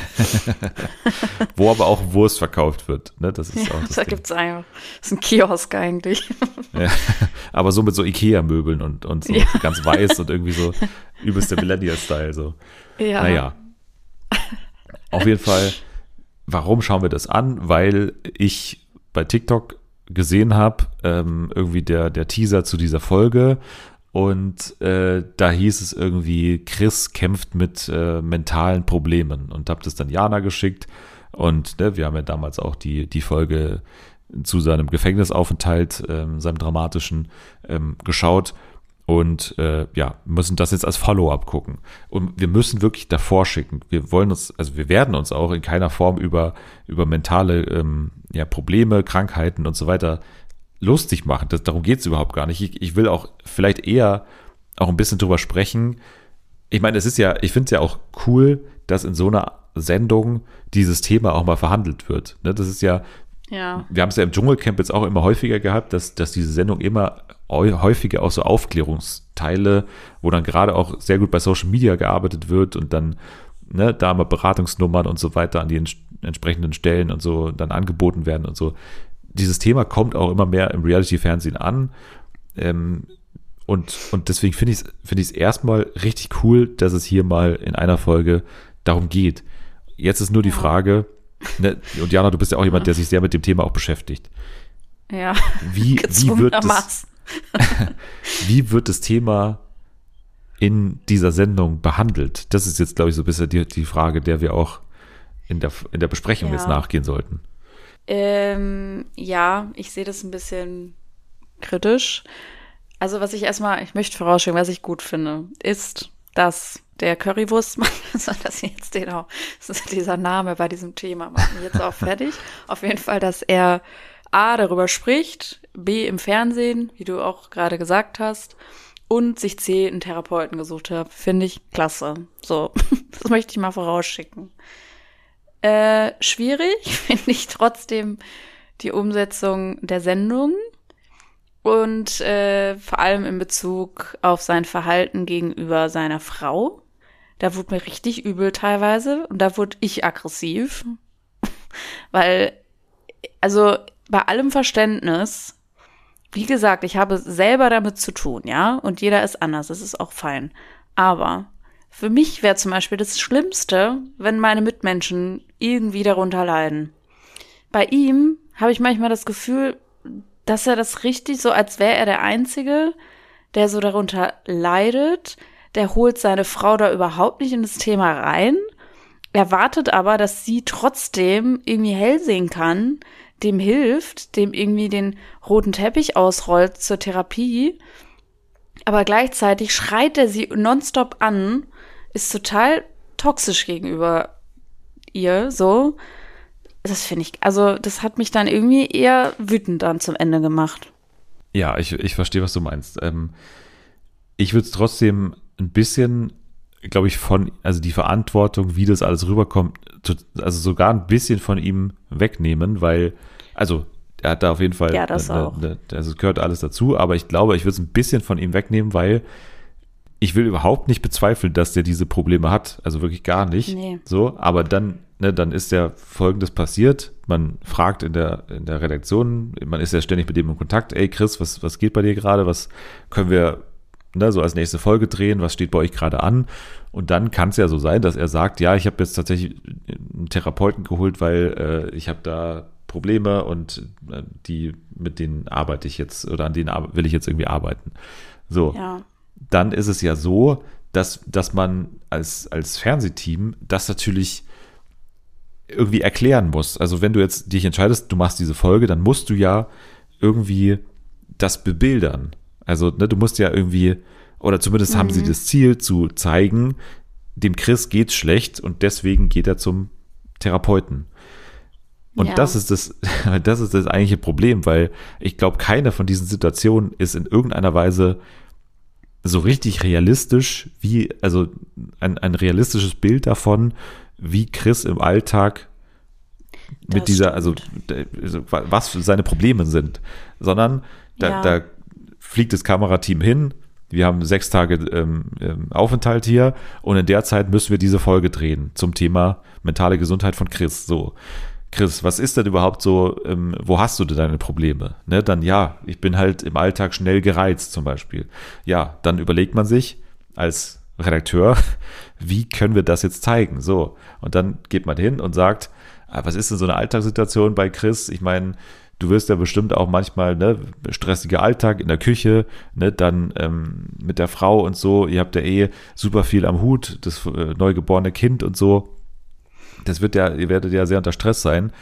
Wo aber auch Wurst verkauft wird, ne? Das ist auch das da gibt es einfach, das ist ein Kiosk eigentlich. Ja, aber so mit so Ikea-Möbeln und so ganz weiß und irgendwie so übelster Millennial-Style, so. Ja. Naja. Auf jeden Fall. Warum schauen wir das an? Weil ich bei TikTok gesehen habe, irgendwie der Teaser zu dieser Folge und da hieß es irgendwie, Chris kämpft mit mentalen Problemen und habe das dann Jana geschickt und wir haben ja damals auch die Folge zu seinem Gefängnisaufenthalt, seinem dramatischen, geschaut. Und müssen das jetzt als Follow-up gucken. Und wir müssen wirklich davor schicken. Wir werden uns auch in keiner Form über mentale Probleme, Krankheiten und so weiter lustig machen. Darum geht es überhaupt gar nicht. Ich will auch vielleicht eher auch ein bisschen drüber sprechen. Ich meine, ich finde es ja auch cool, dass in so einer Sendung dieses Thema auch mal verhandelt wird. Ne? Das ist ja, wir haben es ja im Dschungelcamp jetzt auch immer häufiger gehabt, dass diese Sendung immer häufiger auch so Aufklärungsteile, wo dann gerade auch sehr gut bei Social Media gearbeitet wird und dann da mal Beratungsnummern und so weiter an die entsprechenden Stellen und so dann angeboten werden und so. Dieses Thema kommt auch immer mehr im Reality-Fernsehen an und deswegen finde ich es erstmal richtig cool, dass es hier mal in einer Folge darum geht. Jetzt ist nur die Frage, und Jana, du bist ja auch jemand, der sich sehr mit dem Thema auch beschäftigt. Ja, wie wird das Thema in dieser Sendung behandelt? Das ist jetzt, glaube ich, so ein bisschen die Frage, der wir auch in der Besprechung jetzt nachgehen sollten. Ich sehe das ein bisschen kritisch. Also ich möchte vorausschicken, was ich gut finde, ist, dass der Currywurstmann, dass jetzt dieser Name bei diesem Thema macht mich jetzt auch fertig. Auf jeden Fall, dass er A, darüber spricht, B, im Fernsehen, wie du auch gerade gesagt hast, und sich C, einen Therapeuten gesucht hat. Finde ich klasse. So, das möchte ich mal vorausschicken. Schwierig finde ich trotzdem die Umsetzung der Sendung und vor allem in Bezug auf sein Verhalten gegenüber seiner Frau. Da wurde mir richtig übel teilweise und da wurde ich aggressiv. Weil, also bei allem Verständnis, wie gesagt, ich habe selber damit zu tun, ja, und jeder ist anders, das ist auch fein. Aber für mich wäre zum Beispiel das Schlimmste, wenn meine Mitmenschen irgendwie darunter leiden. Bei ihm habe ich manchmal das Gefühl, dass er das richtig so, als wäre er der Einzige, der so darunter leidet. Der holt seine Frau da überhaupt nicht in das Thema rein. Erwartet aber, dass sie trotzdem irgendwie hell sehen kann, dem hilft, dem irgendwie den roten Teppich ausrollt zur Therapie. Aber gleichzeitig schreit er sie nonstop an, ist total toxisch gegenüber ihr, so. Das finde ich, also das hat mich dann irgendwie eher wütend dann zum Ende gemacht. Ja, ich verstehe, was du meinst. Ich würde es trotzdem ein bisschen, glaube ich, also die Verantwortung, wie das alles rüberkommt, also sogar ein bisschen von ihm wegnehmen, weil, also er hat da auf jeden Fall, ja, das auch. Also gehört alles dazu, aber ich glaube, ich würde es ein bisschen von ihm wegnehmen, weil ich will überhaupt nicht bezweifeln, dass der diese Probleme hat, also wirklich gar nicht. Nee. So, aber dann ist ja Folgendes passiert. Man fragt in der Redaktion, man ist ja ständig mit dem in Kontakt, ey Chris, was geht bei dir gerade? Was können wir so als nächste Folge drehen? Was steht bei euch gerade an? Und dann kann es ja so sein, dass er sagt, ja, ich habe jetzt tatsächlich einen Therapeuten geholt, weil ich habe da Probleme und mit denen arbeite ich jetzt oder an denen will ich jetzt irgendwie arbeiten. So, Ja. Dann ist es ja so, dass man als Fernsehteam das natürlich irgendwie erklären muss. Also wenn du jetzt dich entscheidest, du machst diese Folge, dann musst du ja irgendwie das bebildern. Also du musst ja irgendwie, oder zumindest haben sie das Ziel zu zeigen, dem Chris geht's schlecht und deswegen geht er zum Therapeuten. Und Ja. das ist das eigentliche Problem, weil ich glaube, keine von diesen Situationen ist in irgendeiner Weise so richtig realistisch, also ein realistisches Bild davon, wie Chris im Alltag mit Das also was seine Probleme sind, sondern da fliegt das Kamerateam hin, wir haben 6 Tage Aufenthalt hier und in der Zeit müssen wir diese Folge drehen zum Thema mentale Gesundheit von Chris. So, Chris, was ist denn überhaupt so, wo hast du denn deine Probleme? Ne, dann ja, ich bin halt im Alltag schnell gereizt zum Beispiel. Ja, dann überlegt man sich als Redakteur, wie können wir das jetzt zeigen? So, und dann geht man hin und sagt, was ist denn so eine Alltagssituation bei Chris? Ich meine, du wirst ja bestimmt auch manchmal, stressiger Alltag in der Küche, dann mit der Frau und so, ihr habt ja super viel am Hut, das neugeborene Kind und so. Ihr werdet ja sehr unter Stress sein.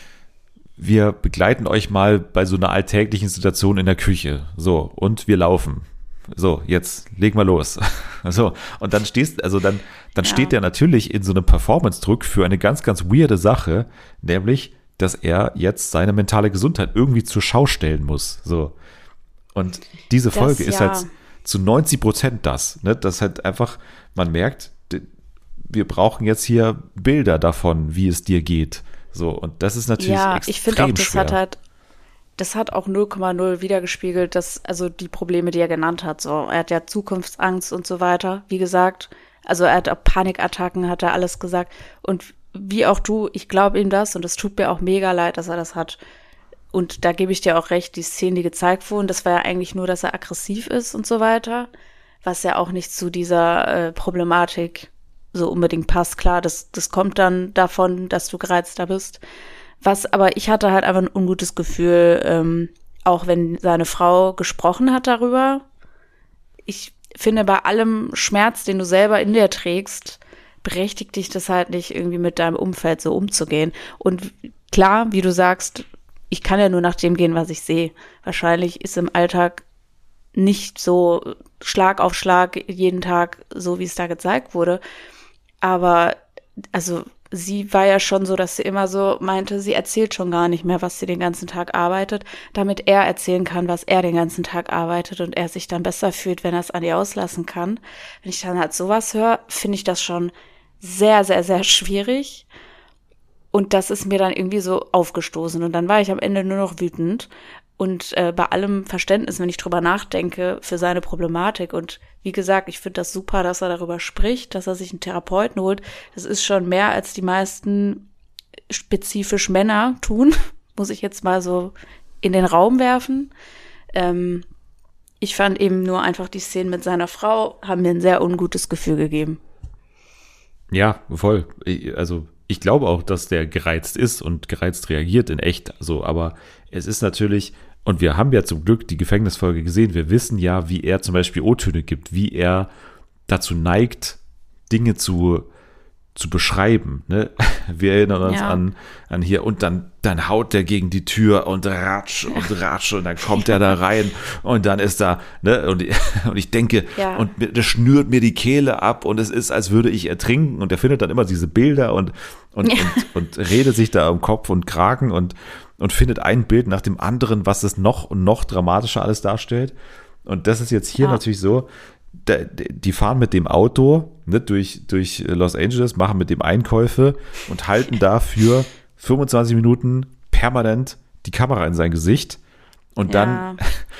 Wir begleiten euch mal bei so einer alltäglichen Situation in der Küche. So, und wir laufen. So, jetzt leg mal los. So, und dann steht der natürlich in so einem Performance-Druck für eine ganz, ganz weirde Sache, nämlich, dass er jetzt seine mentale Gesundheit irgendwie zur Schau stellen muss. So. Und diese Folge ist halt zu 90% das. Ne? Das halt einfach, man merkt, wir brauchen jetzt hier Bilder davon, wie es dir geht. So, und das ist natürlich extrem ich finde auch, schwer. Das hat auch 0,0 wiedergespiegelt, also die Probleme, die er genannt hat. So, er hat ja Zukunftsangst und so weiter, wie gesagt. Also er hat auch Panikattacken, hat er alles gesagt. Und wie auch du, ich glaube ihm das und es tut mir auch mega leid, dass er das hat. Und da gebe ich dir auch recht, die Szenen, die gezeigt wurden, das war ja eigentlich nur, dass er aggressiv ist und so weiter, was ja auch nicht zu dieser Problematik so unbedingt passt. Klar, das kommt dann davon, dass du gereizter bist. Aber ich hatte halt einfach ein ungutes Gefühl, auch wenn seine Frau gesprochen hat darüber. Ich finde, bei allem Schmerz, den du selber in dir trägst, berechtigt dich das halt nicht, irgendwie mit deinem Umfeld so umzugehen. Und klar, wie du sagst, ich kann ja nur nach dem gehen, was ich sehe. Wahrscheinlich ist im Alltag nicht so Schlag auf Schlag jeden Tag so, wie es da gezeigt wurde. Aber also sie war ja schon so, dass sie immer so meinte, sie erzählt schon gar nicht mehr, was sie den ganzen Tag arbeitet, damit er erzählen kann, was er den ganzen Tag arbeitet und er sich dann besser fühlt, wenn er es an ihr auslassen kann. Wenn ich dann halt sowas höre, finde ich das schon sehr, sehr, sehr schwierig. Und das ist mir dann irgendwie so aufgestoßen. Und dann war ich am Ende nur noch wütend. Und bei allem Verständnis, wenn ich drüber nachdenke, für seine Problematik. Und wie gesagt, ich finde das super, dass er darüber spricht, dass er sich einen Therapeuten holt. Das ist schon mehr, als die meisten spezifisch Männer tun, muss ich jetzt mal so in den Raum werfen. Ich fand eben nur einfach die Szenen mit seiner Frau haben mir ein sehr ungutes Gefühl gegeben. Ja, voll. Also ich glaube auch, dass der gereizt ist und gereizt reagiert in echt so, aber es ist natürlich, und wir haben ja zum Glück die Gefängnisfolge gesehen, wir wissen ja, wie er zum Beispiel O-Töne gibt, wie er dazu neigt, Dinge zu beschreiben. Ne? Wir erinnern uns an hier und dann haut der gegen die Tür und ratsch und dann kommt er da rein und dann ist da, ne? Und ich denke, und das schnürt mir die Kehle ab und es ist, als würde ich ertrinken und er findet dann immer diese Bilder und redet sich da um Kopf und Kragen und findet ein Bild nach dem anderen, was es noch und noch dramatischer alles darstellt. Und das ist jetzt hier natürlich so, die fahren mit dem Auto, ne, durch Los Angeles, machen mit dem Einkäufe und halten dafür 25 Minuten permanent die Kamera in sein Gesicht. Und dann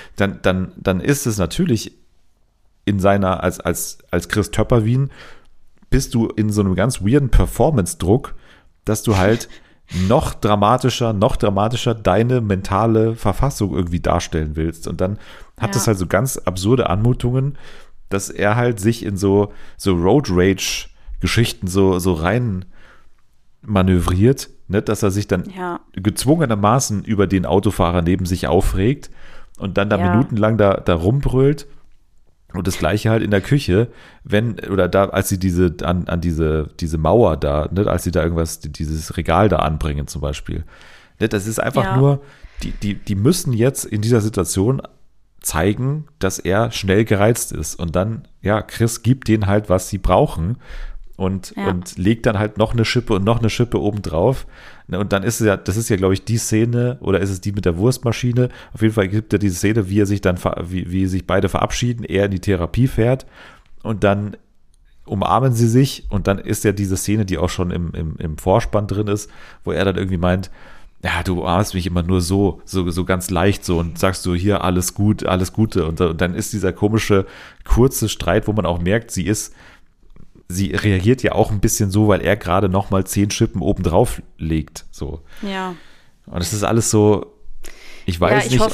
ist es natürlich in seiner, als Chris Töpperwien, bist du in so einem ganz weirden Performance-Druck, dass du halt noch dramatischer deine mentale Verfassung irgendwie darstellen willst. Und dann hat das halt so ganz absurde Anmutungen, dass er halt sich in so Road Rage-Geschichten so rein manövriert, ne? Dass er sich dann gezwungenermaßen über den Autofahrer neben sich aufregt und dann da minutenlang da rumbrüllt. Und das Gleiche halt in der Küche, als sie diese Mauer da, ne, als sie da irgendwas, dieses Regal da anbringen zum Beispiel. Ne, das ist einfach nur, die müssen jetzt in dieser Situation zeigen, dass er schnell gereizt ist. Und dann, Chris gibt denen halt, was sie brauchen und legt dann halt noch eine Schippe obendrauf. Und dann das ist ja, glaube ich, die Szene, oder ist es die mit der Wurstmaschine? Auf jeden Fall gibt er diese Szene, wie sich beide verabschieden, er in die Therapie fährt und dann umarmen sie sich und dann ist ja diese Szene, die auch schon im Vorspann drin ist, wo er dann irgendwie meint, ja, du umarmst mich immer nur so ganz leicht so und sagst du hier alles gut, alles Gute und dann ist dieser komische, kurze Streit, wo man auch merkt, sie reagiert ja auch ein bisschen so, weil er gerade nochmal 10 Schippen obendrauf legt, so. Ja. Und es ist alles so, ich weiß nicht,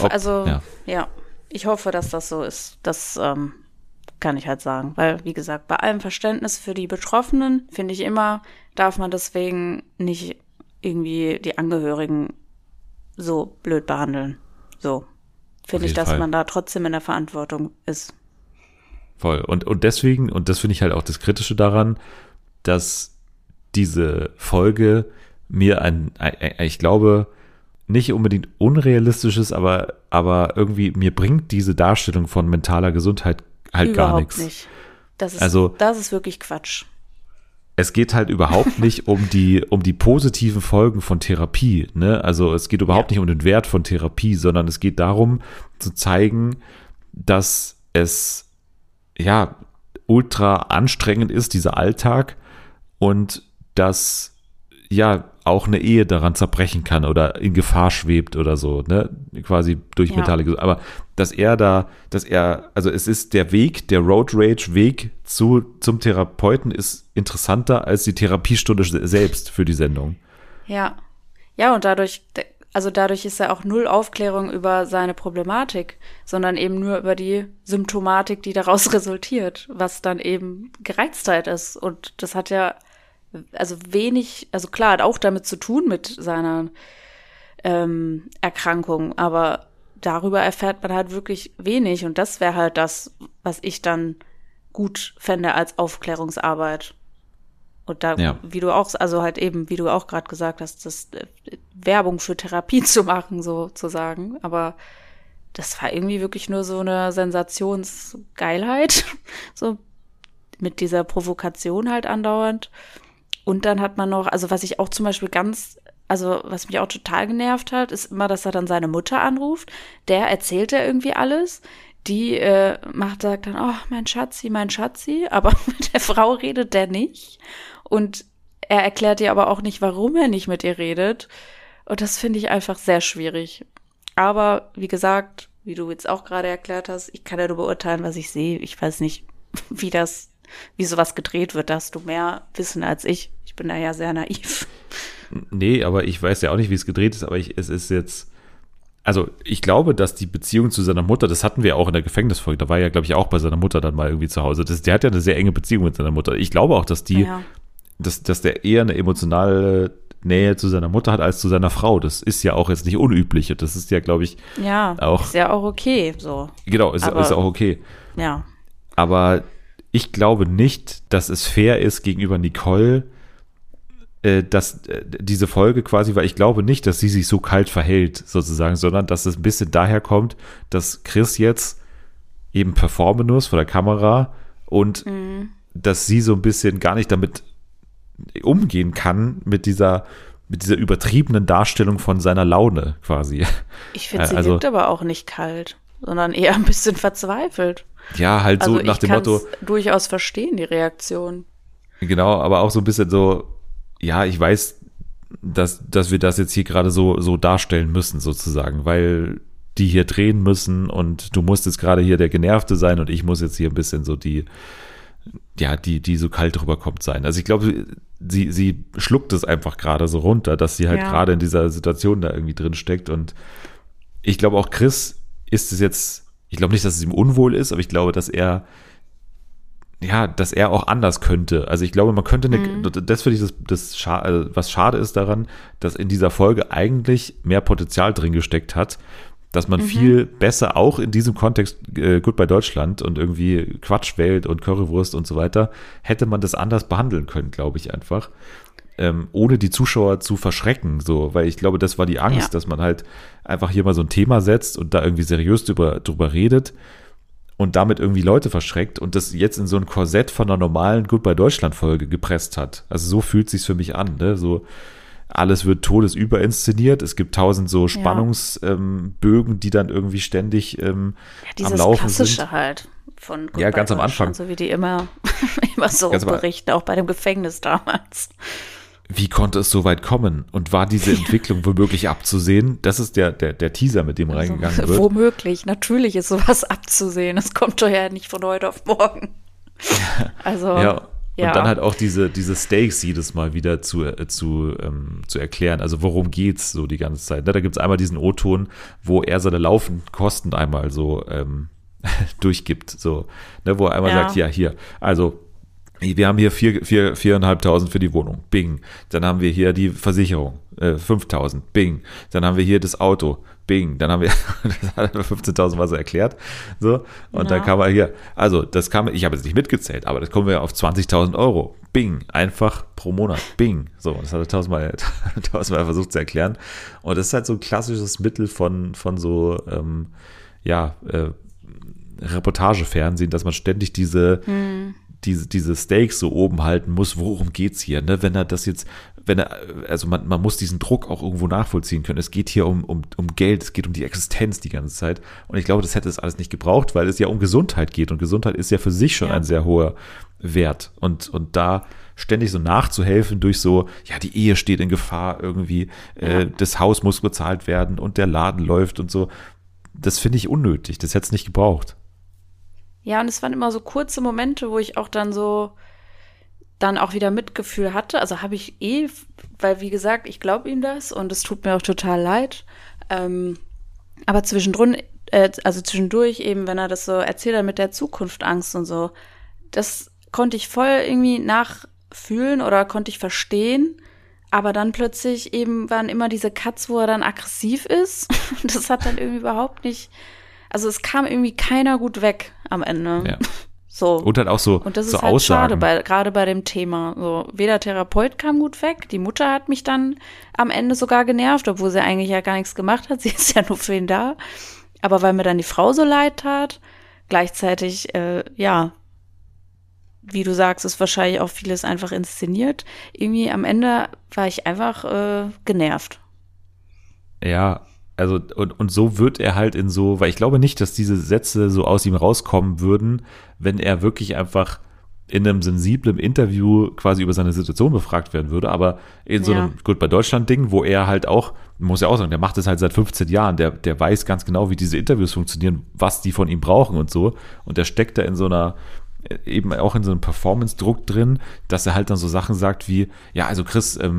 ich hoffe, dass das so ist. Das kann ich halt sagen, weil, wie gesagt, bei allem Verständnis für die Betroffenen, finde ich immer, darf man deswegen nicht irgendwie die Angehörigen so blöd behandeln. So finde ich, dass man da trotzdem in der Verantwortung ist. Voll. Und deswegen, und das finde ich halt auch das Kritische daran, dass diese Folge mir ich glaube, nicht unbedingt unrealistisches, aber irgendwie mir bringt diese Darstellung von mentaler Gesundheit halt überhaupt gar nichts. Nicht. Das ist wirklich Quatsch. Es geht halt überhaupt nicht um die positiven Folgen von Therapie, ne? Also es geht überhaupt nicht um den Wert von Therapie, sondern es geht darum, zu zeigen, dass es ultra anstrengend ist, dieser Alltag, und dass auch eine Ehe daran zerbrechen kann oder in Gefahr schwebt oder so, ne? Quasi durch mentale Gesundheit. Aber also es ist der Weg, der Road Rage Weg zum Therapeuten ist interessanter als die Therapiestunde selbst für die Sendung. Ja. Ja, und dadurch ist ja auch null Aufklärung über seine Problematik, sondern eben nur über die Symptomatik, die daraus resultiert, was dann eben Gereiztheit ist. Und das hat ja klar, hat auch damit zu tun mit seiner Erkrankung, aber darüber erfährt man halt wirklich wenig und das wäre halt das, was ich dann gut fände als Aufklärungsarbeit. Und da, wie du auch gerade gesagt hast, das Werbung für Therapie zu machen, sozusagen, aber das war irgendwie wirklich nur so eine Sensationsgeilheit, so mit dieser Provokation halt andauernd. Und dann hat man noch, also was ich auch zum Beispiel was mich auch total genervt hat, ist immer, dass er dann seine Mutter anruft. Der erzählt er irgendwie alles. Die sagt dann, oh, mein Schatzi, aber mit der Frau redet der nicht. Und er erklärt ihr aber auch nicht, warum er nicht mit ihr redet. Und das finde ich einfach sehr schwierig. Aber wie gesagt, wie du jetzt auch gerade erklärt hast, ich kann ja nur beurteilen, was ich sehe. Ich weiß nicht, wie sowas gedreht wird. Da hast du mehr Wissen als ich. Ich bin da ja sehr naiv. Nee, aber ich weiß ja auch nicht, wie es gedreht ist, aber es ist jetzt, also ich glaube, dass die Beziehung zu seiner Mutter, das hatten wir auch in der Gefängnisfolge, da war ja, glaube ich, auch bei seiner Mutter dann mal irgendwie zu Hause. Der hat ja eine sehr enge Beziehung mit seiner Mutter. Ich glaube auch, dass dass der eher eine emotionale Nähe zu seiner Mutter hat als zu seiner Frau. Das ist ja auch jetzt nicht unüblich. Das ist ja, glaube ich, auch. Ist ja auch okay, so. Genau, ist auch okay. Ja. Aber ich glaube nicht, dass es fair ist gegenüber Nicole, dass diese Folge quasi, weil ich glaube nicht, dass sie sich so kalt verhält, sozusagen, sondern dass es ein bisschen daher kommt, dass Chris jetzt eben performen muss vor der Kamera und dass sie so ein bisschen gar nicht damit umgehen kann mit dieser übertriebenen Darstellung von seiner Laune quasi. Ich finde, sie wirkt aber auch nicht kalt, sondern eher ein bisschen verzweifelt. Ja, halt so nach dem Motto. Ich kann es durchaus verstehen, die Reaktion. Genau, aber auch so ein bisschen so, ja, ich weiß, dass wir das jetzt hier gerade so darstellen müssen, sozusagen, weil die hier drehen müssen und du musst jetzt gerade hier der Genervte sein und ich muss jetzt hier ein bisschen so die so kalt rüberkommt sein. Also ich glaube, sie schluckt es einfach gerade so runter, dass sie halt gerade in dieser Situation da irgendwie drin steckt und ich glaube auch Chris ist es jetzt, ich glaube nicht, dass es ihm unwohl ist, aber ich glaube, dass er auch anders könnte. Also ich glaube, man könnte das finde ich was schade ist daran, dass in dieser Folge eigentlich mehr Potenzial drin gesteckt hat, dass man viel besser auch in diesem Kontext Goodbye Deutschland und irgendwie Quatschwelt und Currywurst und so weiter, hätte man das anders behandeln können, glaube ich einfach. Ohne die Zuschauer zu verschrecken, so, weil ich glaube, das war die Angst, dass man halt einfach hier mal so ein Thema setzt und da irgendwie seriös drüber redet und damit irgendwie Leute verschreckt und das jetzt in so ein Korsett von einer normalen Goodbye Deutschland Folge gepresst hat. Also so fühlt sich's für mich an, ne? So alles wird todesüberinszeniert. Es gibt 1000 so Spannungsbögen, die dann irgendwie ständig am Laufen Klassische sind. Halt von Goodbye ganz am Anfang. So wie die immer so berichten, auch bei dem Gefängnis damals. Wie konnte es so weit kommen? Und war diese Entwicklung womöglich abzusehen? Das ist der Teaser, mit dem reingegangen wird. Womöglich, natürlich ist sowas abzusehen. Es kommt doch ja nicht von heute auf morgen. Also, Und dann halt auch diese Stakes jedes Mal wieder zu erklären. Also worum geht's so die ganze Zeit? Ne? Da gibt's einmal diesen O-Ton, wo er seine laufenden Kosten einmal so durchgibt. So, ne? Wo er einmal sagt, hier, also wir haben hier 4.500 für die Wohnung, bing. Dann haben wir hier die Versicherung, 5.000, bing. Dann haben wir hier das Auto, bing. Dann haben wir, das hat er 15.000 Mal so erklärt. So. Und dann kam er hier, also ich habe jetzt nicht mitgezählt, aber das kommen wir auf 20.000 Euro, bing. Einfach pro Monat, bing. So, das hat er tausendmal versucht zu erklären. Und das ist halt so ein klassisches Mittel von so, Reportagefernsehen, dass man ständig diese Stakes so oben halten muss, worum geht's hier, ne? Man muss diesen Druck auch irgendwo nachvollziehen können. Es geht hier um Geld, es geht um die Existenz die ganze Zeit. Und ich glaube, das hätte es alles nicht gebraucht, weil es ja um Gesundheit geht. Und Gesundheit ist ja für sich schon ein sehr hoher Wert. Und da ständig so nachzuhelfen durch so, ja, die Ehe steht in Gefahr irgendwie, das Haus muss bezahlt werden und der Laden läuft und so. Das finde ich unnötig. Das hätte es nicht gebraucht. Ja, und es waren immer so kurze Momente, wo ich auch dann auch wieder Mitgefühl hatte. Also habe ich weil wie gesagt, ich glaube ihm das und es tut mir auch total leid. Aber zwischendurch eben, wenn er das so erzählt hat mit der Zukunftangst und so, das konnte ich voll irgendwie nachfühlen oder konnte ich verstehen. Aber dann plötzlich eben waren immer diese Cuts, wo er dann aggressiv ist. Das hat dann irgendwie überhaupt nicht. Also es kam irgendwie keiner gut weg am Ende. Ja. So. Und dann auch so und das so ist halt Aussagen. Schade, gerade bei dem Thema. So, weder Therapeut kam gut weg, die Mutter hat mich dann am Ende sogar genervt, obwohl sie eigentlich ja gar nichts gemacht hat. Sie ist ja nur für ihn da. Aber weil mir dann die Frau so leid tat, gleichzeitig, wie du sagst, ist wahrscheinlich auch vieles einfach inszeniert. Irgendwie am Ende war ich einfach genervt. Ja, also und so wird er halt weil ich glaube nicht, dass diese Sätze so aus ihm rauskommen würden, wenn er wirklich einfach in einem sensiblen Interview quasi über seine Situation befragt werden würde, aber in so einem Goodbye Deutschland-Ding, wo er halt auch, muss ja auch sagen, der macht das halt seit 15 Jahren, der weiß ganz genau, wie diese Interviews funktionieren, was die von ihm brauchen und so, und der steckt da in so einer, eben auch in so einem Performance-Druck drin, dass er halt dann so Sachen sagt wie, ja, also Chris,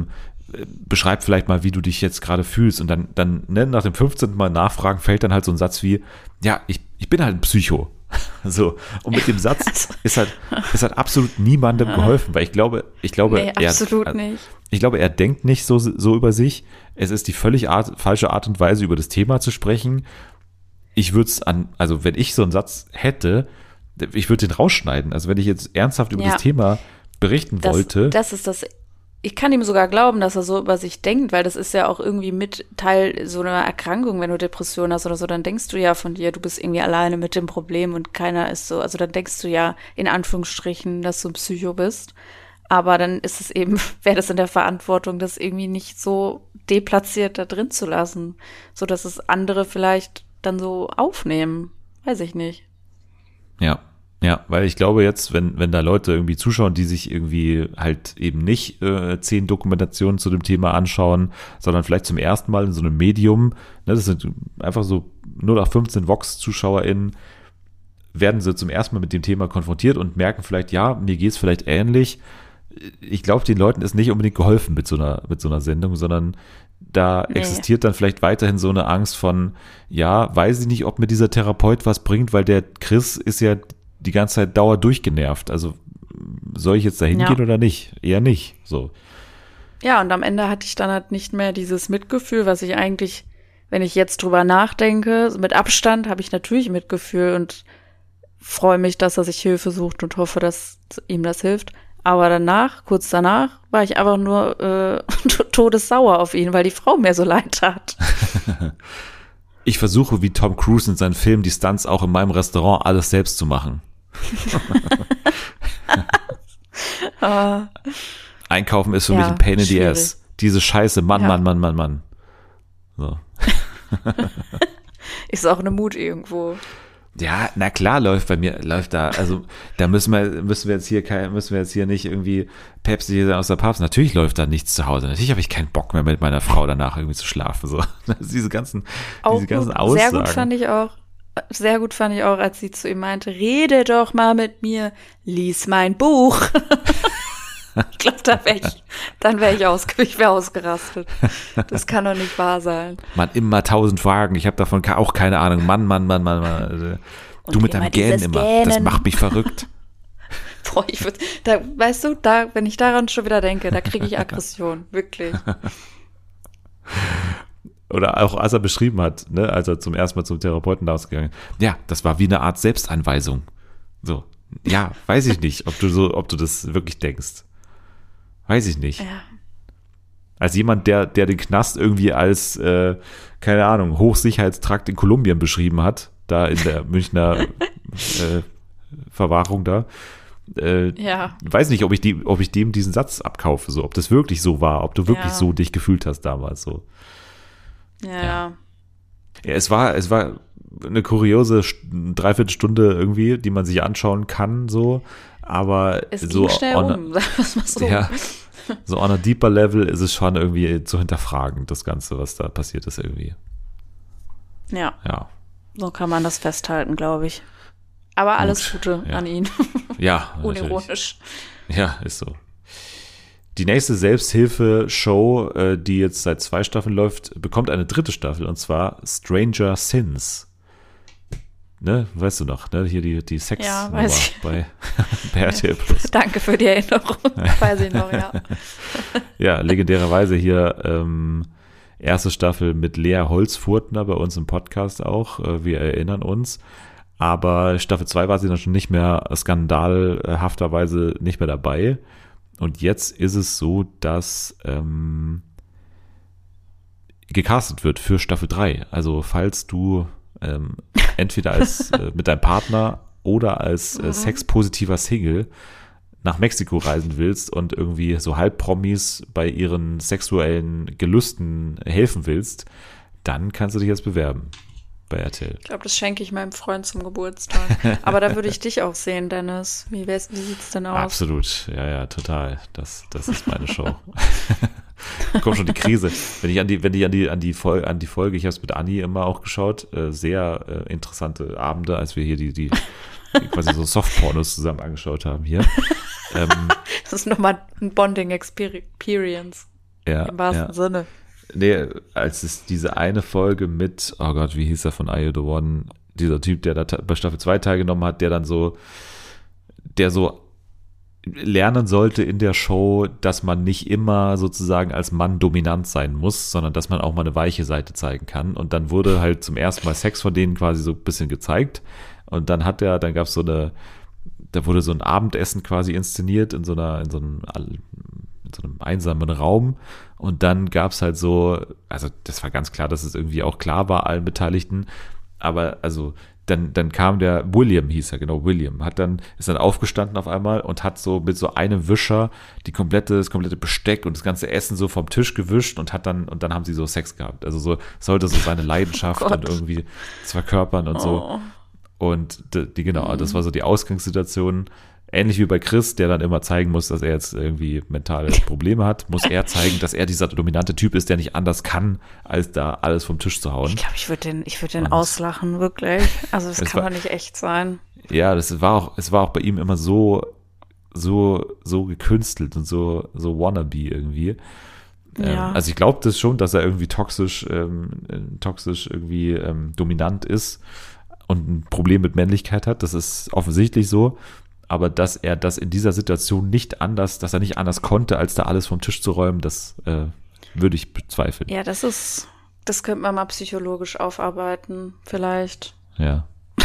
beschreib vielleicht mal, wie du dich jetzt gerade fühlst. Und dann ne, nach dem 15. Mal nachfragen fällt dann halt so ein Satz wie, ja, ich bin halt ein Psycho. So, und mit dem Satz ist halt absolut niemandem geholfen, weil ich glaube, Nee, absolut nicht. Ich glaube, er denkt nicht so über sich. Es ist die völlig falsche Art und Weise, über das Thema zu sprechen. Ich würde es also wenn ich so einen Satz hätte, ich würde den rausschneiden. Also wenn ich jetzt ernsthaft über das Thema berichten wollte. Das ist das. Ich kann ihm sogar glauben, dass er so über sich denkt, weil das ist ja auch irgendwie mit Teil so einer Erkrankung, wenn du Depression hast oder so, dann denkst du ja von dir, du bist irgendwie alleine mit dem Problem und keiner ist so, also dann denkst du ja in Anführungsstrichen, dass du ein Psycho bist, aber dann ist es eben, wäre das in der Verantwortung, das irgendwie nicht so deplatziert da drin zu lassen, so dass es andere vielleicht dann so aufnehmen, weiß ich nicht. Ja, weil ich glaube jetzt, wenn da Leute irgendwie zuschauen, die sich irgendwie halt eben nicht 10 Dokumentationen zu dem Thema anschauen, sondern vielleicht zum ersten Mal in so einem Medium, ne, das sind einfach so 0815 VoX-ZuschauerInnen, werden sie zum ersten Mal mit dem Thema konfrontiert und merken vielleicht, ja, mir geht's vielleicht ähnlich. Ich glaube, den Leuten ist nicht unbedingt geholfen mit so einer Sendung, sondern da existiert dann vielleicht weiterhin so eine Angst von, ja, weiß ich nicht, ob mir dieser Therapeut was bringt, weil der Chris ist ja die ganze Zeit dauernd durchgenervt. Also soll ich jetzt da hingehen oder nicht? Eher nicht. So. Ja, und am Ende hatte ich dann halt nicht mehr dieses Mitgefühl, was ich eigentlich, wenn ich jetzt drüber nachdenke, mit Abstand habe ich natürlich Mitgefühl und freue mich, dass er sich Hilfe sucht und hoffe, dass ihm das hilft. Aber danach, kurz danach, war ich einfach nur todessauer auf ihn, weil die Frau mir so leid tat. Ich versuche, wie Tom Cruise in seinen Filmen, die Stunts auch in meinem Restaurant alles selbst zu machen. Einkaufen ist für mich ein Pain in the ass. Diese Scheiße, Mann. So. Ist auch eine Mut irgendwo. Ja, na klar läuft da, also da müssen wir jetzt hier nicht irgendwie päpstlich sein aus der Papst. Natürlich läuft da nichts zu Hause. Natürlich habe ich keinen Bock mehr mit meiner Frau danach irgendwie zu schlafen. So. Diese ganzen Aussagen. Sehr gut fand ich auch, als sie zu ihm meinte, rede doch mal mit mir, lies mein Buch. Ich glaube, ich wäre ausgerastet. Das kann doch nicht wahr sein. Man, immer 1000 Fragen. Ich habe davon auch keine Ahnung. Mann. Du mit deinem Gähnen immer. Das macht mich verrückt. Boah, wenn ich daran schon wieder denke, da kriege ich Aggression. Wirklich. Oder auch, als er beschrieben hat, ne, als er zum ersten Mal zum Therapeuten rausgegangen ist. Ja, das war wie eine Art Selbsteinweisung. So. Ja, weiß ich nicht, ob du das wirklich denkst. Weiß ich nicht. Ja. Als jemand, der den Knast irgendwie als, keine Ahnung, Hochsicherheitstrakt in Kolumbien beschrieben hat, da in der Münchner Verwahrung da, weiß nicht, ob ich dem diesen Satz abkaufe, so, ob das wirklich so war, ob du wirklich so dich gefühlt hast damals, so. Ja, es war eine kuriose Dreiviertelstunde irgendwie, die man sich anschauen kann, so, aber es so ging schnell sagen wir es mal so. Ja, so on a deeper level ist es schon irgendwie zu hinterfragen, das Ganze, was da passiert ist irgendwie. Ja. Ja. So kann man das festhalten, glaube ich. Aber alles Gute an ihn. Ja, unironisch. Ja, ist so. Die nächste Selbsthilfe-Show, die jetzt seit 2 Staffeln läuft, bekommt eine 3. Staffel, und zwar Stranger Sins. Ne, weißt du noch, ne? Hier die Sex-Nummer bei RTL Plus. Danke für die Erinnerung. Weiß ich noch, ja. Ja, legendärerweise hier erste Staffel mit Lea Holzfurtner bei uns im Podcast auch. Wir erinnern uns. Aber Staffel 2 war sie dann schon nicht mehr skandalhafterweise nicht mehr dabei. Und jetzt ist es so, dass gecastet wird für Staffel 3. Also falls du entweder als mit deinem Partner oder als sexpositiver Single nach Mexiko reisen willst und irgendwie so Halbpromis bei ihren sexuellen Gelüsten helfen willst, dann kannst du dich jetzt bewerben bei RTL. Ich glaube, das schenke ich meinem Freund zum Geburtstag. Aber da würde ich dich auch sehen, Dennis. Wie sieht's denn aus? Absolut, ja, total. Das ist meine Show. Kommt schon die Krise. Wenn ich an die Folge, ich habe es mit Anni immer auch geschaut, sehr interessante Abende, als wir hier die quasi so Softpornos zusammen angeschaut haben hier. Das ist nochmal ein Bonding-Experience. Ja, Im wahrsten Sinne. Nee, als es diese eine Folge mit, oh Gott, wie hieß er von I The One, dieser Typ, der da bei Staffel 2 teilgenommen hat, der so lernen sollte in der Show, dass man nicht immer sozusagen als Mann dominant sein muss, sondern dass man auch mal eine weiche Seite zeigen kann. Und dann wurde halt zum ersten Mal Sex von denen quasi so ein bisschen gezeigt. Und dann gab es da wurde so ein Abendessen quasi inszeniert in so einem einsamen Raum. Und dann gab es halt so, also das war ganz klar, dass es irgendwie auch klar war allen Beteiligten, aber also dann kam der William, hieß er, genau, William, ist dann aufgestanden auf einmal und hat so mit so einem Wischer das komplette Besteck und das ganze Essen so vom Tisch gewischt und dann haben sie so Sex gehabt. Also so sollte so seine Leidenschaft dann irgendwie verkörpern und so. Und genau, das war so die Ausgangssituation. Ähnlich wie bei Chris, der dann immer zeigen muss, dass er jetzt irgendwie mentale Probleme hat, muss er zeigen, dass er dieser dominante Typ ist, der nicht anders kann, als da alles vom Tisch zu hauen. Ich glaube, ich würde den auslachen, wirklich. Also das kann doch nicht echt sein. Ja, es war auch bei ihm immer so gekünstelt und so wannabe irgendwie. Ja. Also ich glaube das schon, dass er irgendwie toxisch irgendwie dominant ist und ein Problem mit Männlichkeit hat. Das ist offensichtlich so. Aber dass er das in dieser Situation dass er nicht anders konnte, als da alles vom Tisch zu räumen, das würde ich bezweifeln. Ja, das könnte man mal psychologisch aufarbeiten, vielleicht. Ja.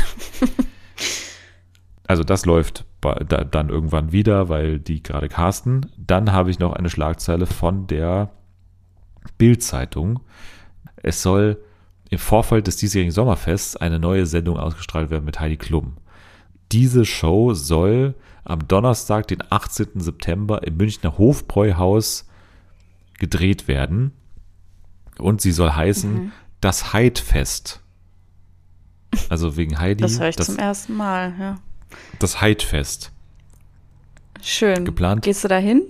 Also das läuft dann irgendwann wieder, weil die gerade casten. Dann habe ich noch eine Schlagzeile von der Bild-Zeitung. Es soll im Vorfeld des diesjährigen Sommerfests eine neue Sendung ausgestrahlt werden mit Heidi Klum. Diese Show soll am Donnerstag, den 18. September im Münchner Hofbräuhaus gedreht werden. Und sie soll heißen das Heidfest. Also wegen Heidi. Das höre ich zum ersten Mal, ja. Das Heidfest. Schön. Geplant. Gehst du da hin?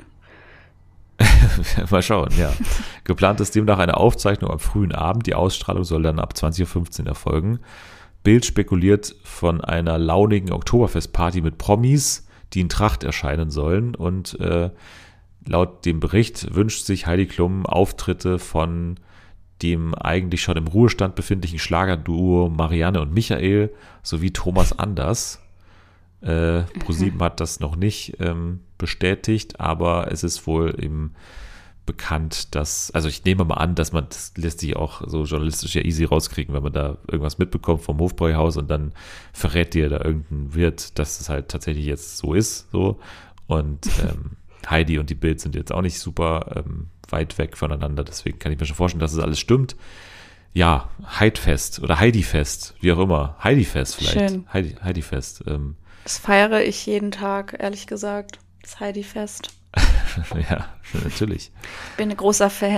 Mal schauen, ja. Geplant ist demnach eine Aufzeichnung am frühen Abend. Die Ausstrahlung soll dann ab 20.15 Uhr erfolgen. Bild spekuliert von einer launigen Oktoberfestparty mit Promis, die in Tracht erscheinen sollen. Und laut dem Bericht wünscht sich Heidi Klum Auftritte von dem eigentlich schon im Ruhestand befindlichen Schlagerduo Marianne und Michael sowie Thomas Anders. ProSieben hat das noch nicht bestätigt, aber es ist wohl eben bekannt, also ich nehme mal an, das lässt sich auch so journalistisch ja easy rauskriegen, wenn man da irgendwas mitbekommt vom Hofbräuhaus und dann verrät dir da irgendein Wirt, dass es halt tatsächlich jetzt so ist, so. Und Heidi und die Bild sind jetzt auch nicht super weit weg voneinander, deswegen kann ich mir schon vorstellen, dass es alles stimmt. Ja, Heidfest oder Heidifest, wie auch immer. Heidifest vielleicht. Schön. Heidifest. Das feiere ich jeden Tag, ehrlich gesagt. Das Heidi-Fest. Ja, natürlich. Bin ein großer Fan.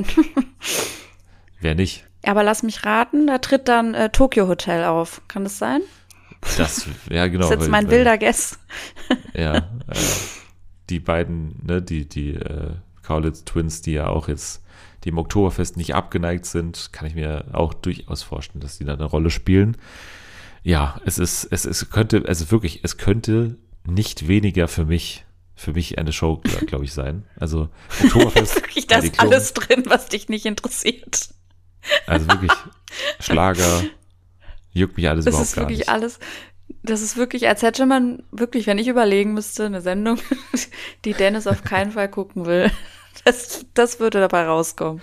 Wer nicht? Aber lass mich raten, da tritt dann Tokyo Hotel auf. Kann das sein? Ja, genau. Das ist jetzt mein wilder Guess. Ja, die beiden, ne, die Kaulitz Twins, die ja auch jetzt dem Oktoberfest nicht abgeneigt sind, kann ich mir auch durchaus vorstellen, dass die da eine Rolle spielen. Ja, es könnte nicht weniger für mich eine Show, glaube ich, sein. Also Oktoberfest. Wirklich, da ist alles drin, was dich nicht interessiert. Also wirklich Schlager, juckt mich alles Das überhaupt ist gar wirklich nicht. alles. Das ist wirklich, als hätte man wirklich, wenn ich überlegen müsste, eine Sendung, die Dennis auf keinen Fall gucken will. Das würde dabei rauskommen.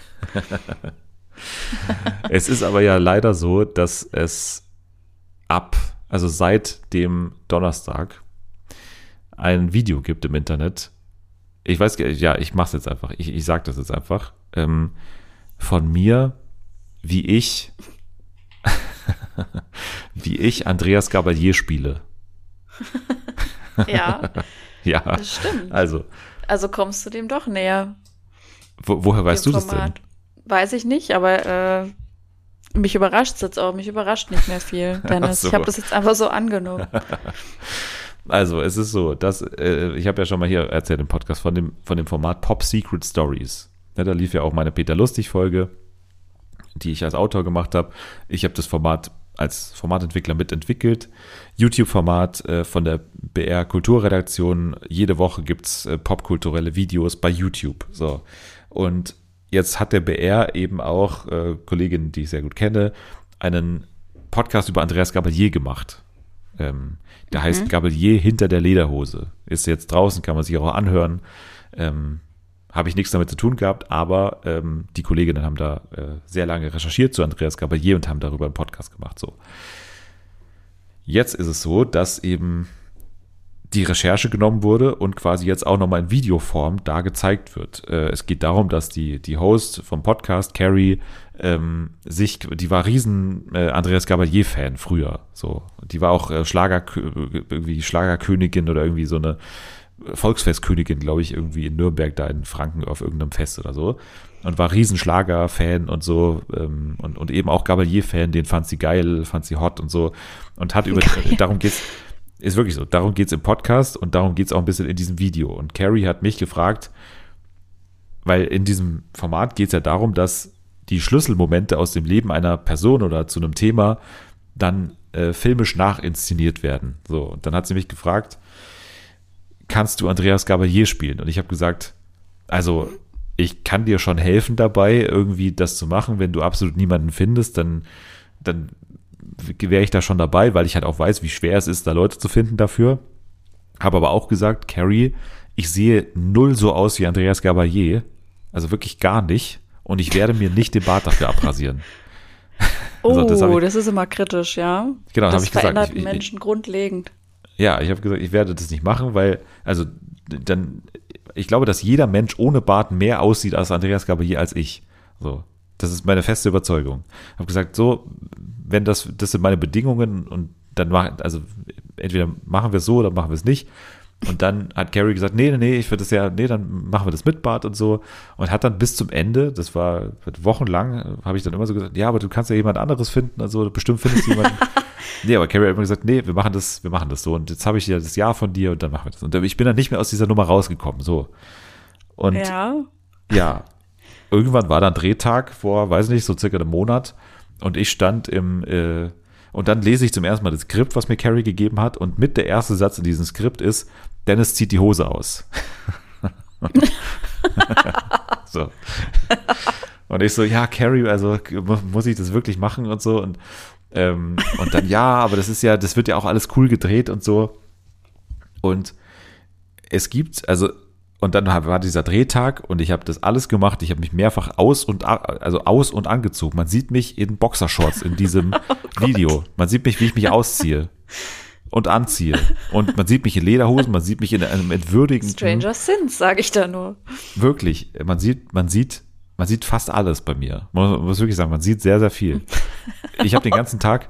Es ist aber ja leider so, dass es also seit dem Donnerstag ein Video gibt im Internet. Ich weiß, ja, ich mach's jetzt einfach. Ich sag das jetzt einfach. Von mir, wie ich Andreas Gabalier spiele. Ja. Ja. Das stimmt. Also kommst du dem doch näher. Woher weißt du das denn? Weiß ich nicht, aber mich überrascht es jetzt auch. Mich überrascht nicht mehr viel, Dennis. So. Ich habe das jetzt einfach so angenommen. Also, es ist so, dass ich habe ja schon mal hier erzählt im Podcast von dem Format Pop Secret Stories. Ja, da lief ja auch meine Peter Lustig-Folge, die ich als Autor gemacht habe. Ich habe das Format als Formatentwickler mitentwickelt. YouTube-Format von der BR Kulturredaktion. Jede Woche gibt es popkulturelle Videos bei YouTube. So. Und jetzt hat der BR eben auch, Kollegin, die ich sehr gut kenne, einen Podcast über Andreas Gabalier gemacht. Der heißt Gabalier hinter der Lederhose. Ist jetzt draußen, kann man sich auch anhören. Habe ich nichts damit zu tun gehabt, aber die Kolleginnen haben da sehr lange recherchiert zu Andreas Gabalier und haben darüber einen Podcast gemacht. So. Jetzt ist es so, dass eben die Recherche genommen wurde und quasi jetzt auch nochmal in Videoform da gezeigt wird. Es geht darum, dass die Host vom Podcast, Carrie, die war riesen Andreas Gabalier-Fan früher. So. Die war auch irgendwie Schlagerkönigin oder irgendwie so eine Volksfestkönigin, glaube ich, irgendwie in Nürnberg da in Franken auf irgendeinem Fest oder so. Und war riesen Schlager-Fan und so und eben auch Gabalier-Fan, den fand sie geil, fand sie hot und so. Und hat darum geht's. Ist wirklich so. Darum geht es im Podcast und darum geht es auch ein bisschen in diesem Video. Und Carrie hat mich gefragt, weil in diesem Format geht es ja darum, dass die Schlüsselmomente aus dem Leben einer Person oder zu einem Thema dann filmisch nachinszeniert werden. So, und dann hat sie mich gefragt, kannst du Andreas Gabalier spielen? Und ich habe gesagt, also ich kann dir schon helfen dabei, irgendwie das zu machen. Wenn du absolut niemanden findest, dann wäre ich da schon dabei, weil ich halt auch weiß, wie schwer es ist, da Leute zu finden dafür. Habe aber auch gesagt, Carrie, ich sehe null so aus wie Andreas Gabalier, also wirklich gar nicht, und ich werde mir nicht den Bart dafür abrasieren. Also, das ist immer kritisch, ja. Genau, das habe ich gesagt. Das verändert Menschen grundlegend. Ja, ich habe gesagt, ich werde das nicht machen, weil, also dann, ich glaube, dass jeder Mensch ohne Bart mehr aussieht als Andreas Gabalier als ich. So. Das ist meine feste Überzeugung. Ich habe gesagt, so, wenn das sind meine Bedingungen und dann also entweder machen wir es so oder machen wir es nicht. Und dann hat Carrie gesagt, nee, ich würde das dann machen wir das mit Bart und so. Und hat dann bis zum Ende, das war wochenlang, habe ich dann immer so gesagt, ja, aber du kannst ja jemand anderes finden, also bestimmt findest du jemanden. Nee, aber Carrie hat immer gesagt, nee, wir machen das so. Und jetzt habe ich ja das Ja von dir und dann machen wir das. Und ich bin dann nicht mehr aus dieser Nummer rausgekommen, so. Und ja, irgendwann war dann Drehtag vor, weiß nicht, so circa einem Monat und ich stand und dann lese ich zum ersten Mal das Skript, was mir Carrie gegeben hat und mit der erste Satz in diesem Skript ist, Dennis zieht die Hose aus. So. Und ich so, ja, Carrie, also muss ich das wirklich machen und so und dann, ja, aber das wird ja auch alles cool gedreht und so und es gibt, also und dann war dieser Drehtag und ich habe das alles gemacht. Ich habe mich mehrfach aus und angezogen. Man sieht mich in Boxershorts in diesem Video. Man sieht mich, wie ich mich ausziehe und anziehe. Und man sieht mich in Lederhosen, man sieht mich in einem entwürdigenden. Stranger Things, sage ich da nur. Wirklich, man sieht fast alles bei mir. Man muss wirklich sagen, man sieht sehr, sehr viel. Ich habe den ganzen Tag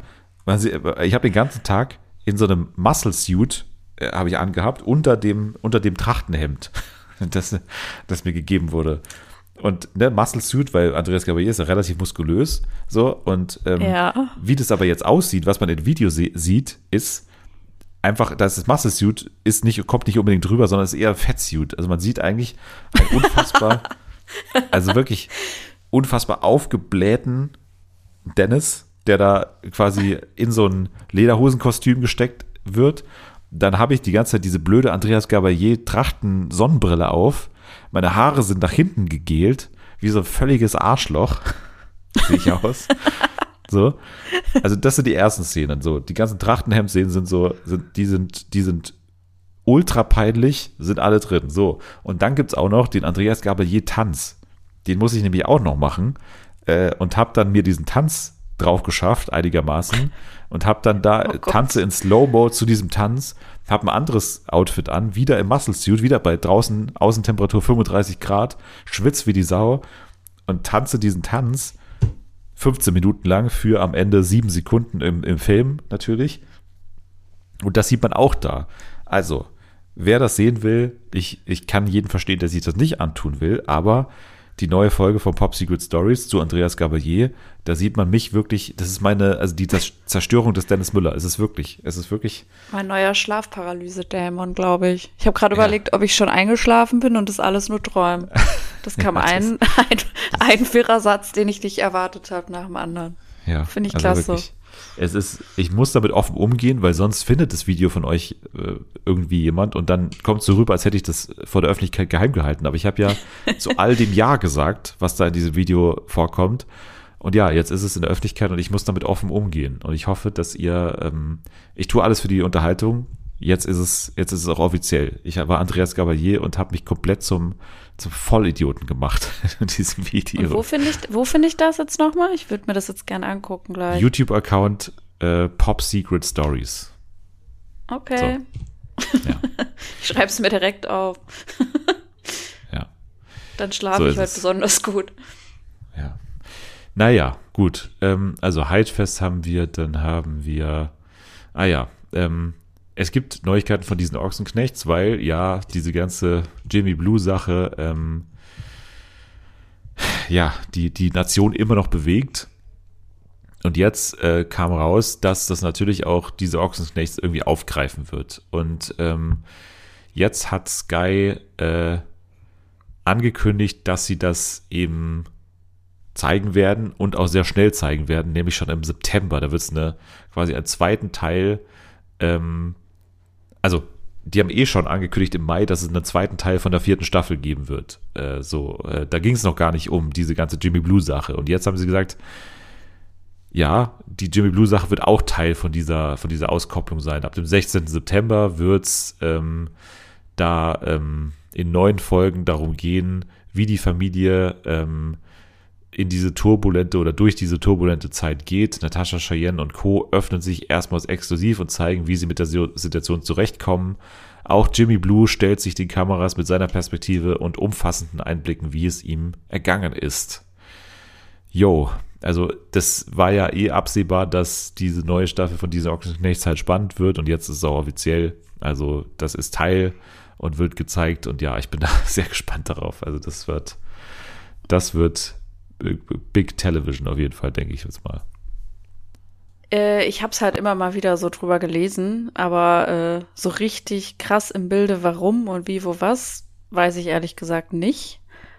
in so einem Muscle Suit habe ich angehabt unter dem Trachtenhemd. Das mir gegeben wurde. Und Muscle Suit, weil Andreas Gabalier ist ja relativ muskulös, so, und wie das aber jetzt aussieht, was man im Video sieht, ist einfach, dass das Muscle Suit kommt nicht unbedingt drüber, sondern ist eher ein Fettsuit. Also man sieht eigentlich einen wirklich unfassbar aufgeblähten Dennis, der da quasi in so ein Lederhosenkostüm gesteckt wird. Dann habe ich die ganze Zeit diese blöde Andreas Gabalier Trachten-Sonnenbrille auf. Meine Haare sind nach hinten gegelt, wie so ein völliges Arschloch. Sehe ich aus. So. Also das sind die ersten Szenen. So, die ganzen Trachtenhemd-Szenen sind ultra peinlich, sind alle drin. So. Und dann gibt es auch noch den Andreas Gabalier Tanz. Den muss ich nämlich auch noch machen. Und habe dann mir diesen Tanz drauf geschafft, einigermaßen. Und habe dann tanze in Slow-Mo zu diesem Tanz, habe ein anderes Outfit an, wieder im Muscle Suit, wieder bei draußen Außentemperatur 35 Grad, schwitz wie die Sau und tanze diesen Tanz 15 Minuten lang für am Ende 7 Sekunden im Film natürlich. Und das sieht man auch da. Also, wer das sehen will, ich kann jeden verstehen, der sich das nicht antun will, aber die neue Folge von Pop Secret Stories zu Andreas Gabalier, da sieht man mich wirklich, das ist die Zerstörung des Dennis Müller. Es ist wirklich. Mein neuer Schlafparalyse-Dämon, glaube ich. Ich habe gerade überlegt, ob ich schon eingeschlafen bin und das alles nur träume. Das kam ein wirrer Satz, den ich nicht erwartet habe, nach dem anderen. Ja, finde ich also klasse. Wirklich. ich muss damit offen umgehen, weil sonst findet das Video von euch irgendwie jemand und dann kommt es so rüber, als hätte ich das vor der Öffentlichkeit geheim gehalten. Aber ich habe ja zu all dem Ja gesagt, was da in diesem Video vorkommt. Und ja, jetzt ist es in der Öffentlichkeit und ich muss damit offen umgehen. Und ich hoffe, dass ihr, ich tue alles für die Unterhaltung. Jetzt ist es auch offiziell. Ich war Andreas Gabalier und habe mich komplett zum Vollidioten gemacht in diesem Video. Und wo finde ich das jetzt nochmal? Ich würde mir das jetzt gerne angucken gleich. YouTube-Account Pop Secret Stories. Okay. So. Ja. Ich schreibe es mir direkt auf. Ja. Dann schlafe ich heute besonders gut. Ja. Naja, gut. Also Heidfest haben wir, dann haben wir, es gibt Neuigkeiten von diesen Ochsenknechts, weil ja diese ganze Jimmy Blue Sache die Nation immer noch bewegt. Und jetzt kam raus, dass das natürlich auch diese Ochsenknechts irgendwie aufgreifen wird. Und jetzt hat Sky angekündigt, dass sie das eben zeigen werden und auch sehr schnell zeigen werden, nämlich schon im September. Da wird es quasi einen zweiten Teil, also die haben schon angekündigt im Mai, dass es einen zweiten Teil von der 4. Staffel geben wird. Da ging es noch gar nicht um diese ganze Jimmy Blue Sache. Und jetzt haben sie gesagt, ja, die Jimmy Blue Sache wird auch Teil von dieser Auskopplung sein. Ab dem 16. September wird es in 9 Folgen darum gehen, wie die Familie in diese turbulente oder durch diese turbulente Zeit geht. Natascha, Cheyenne und Co. öffnen sich erstmals exklusiv und zeigen, wie sie mit der Situation zurechtkommen. Auch Jimmy Blue stellt sich den Kameras mit seiner Perspektive und umfassenden Einblicken, wie es ihm ergangen ist. Also das war ja absehbar, dass diese neue Staffel von dieser Ochsenknechts halt spannend wird und jetzt ist es auch offiziell. Also das ist Teil und wird gezeigt und ja, ich bin da sehr gespannt darauf. Also das wird Big Television auf jeden Fall, denke ich jetzt mal. Ich habe es halt immer mal wieder so drüber gelesen, aber so richtig krass im Bilde, warum und wie, wo, was, weiß ich ehrlich gesagt nicht.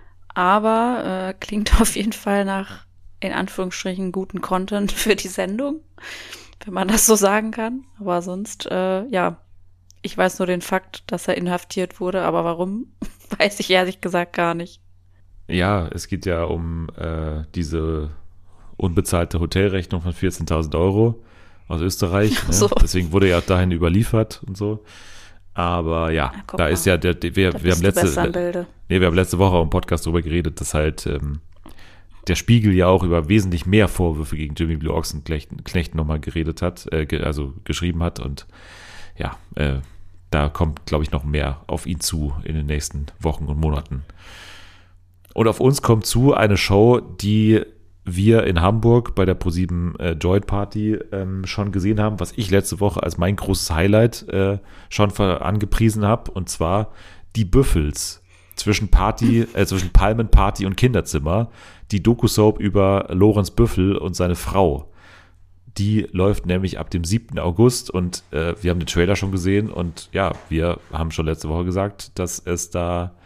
Aber klingt auf jeden Fall nach, in Anführungsstrichen, guten Content für die Sendung, wenn man das so sagen kann. Aber sonst, ich weiß nur den Fakt, dass er inhaftiert wurde, aber warum, weiß ich ehrlich gesagt gar nicht. Ja, es geht ja um diese unbezahlte Hotelrechnung von 14.000 Euro aus Österreich. So. Ne? Deswegen wurde ja dahin überliefert und so. Aber ja, da mal. Ist ja wir haben letzte Woche im Podcast darüber geredet, dass halt der Spiegel ja auch über wesentlich mehr Vorwürfe gegen Jimmy Blue Ochsenknecht nochmal geredet hat, geschrieben hat und ja, da kommt, glaube ich, noch mehr auf ihn zu in den nächsten Wochen und Monaten. Und auf uns kommt zu eine Show, die wir in Hamburg bei der ProSieben Joint Party schon gesehen haben, was ich letzte Woche als mein großes Highlight schon angepriesen habe, und zwar die Büffels zwischen Palmenparty und Kinderzimmer, die Doku-Soap über Lorenz Büffel und seine Frau. Die läuft nämlich ab dem 7. August und wir haben den Trailer schon gesehen und ja, wir haben schon letzte Woche gesagt, dass es da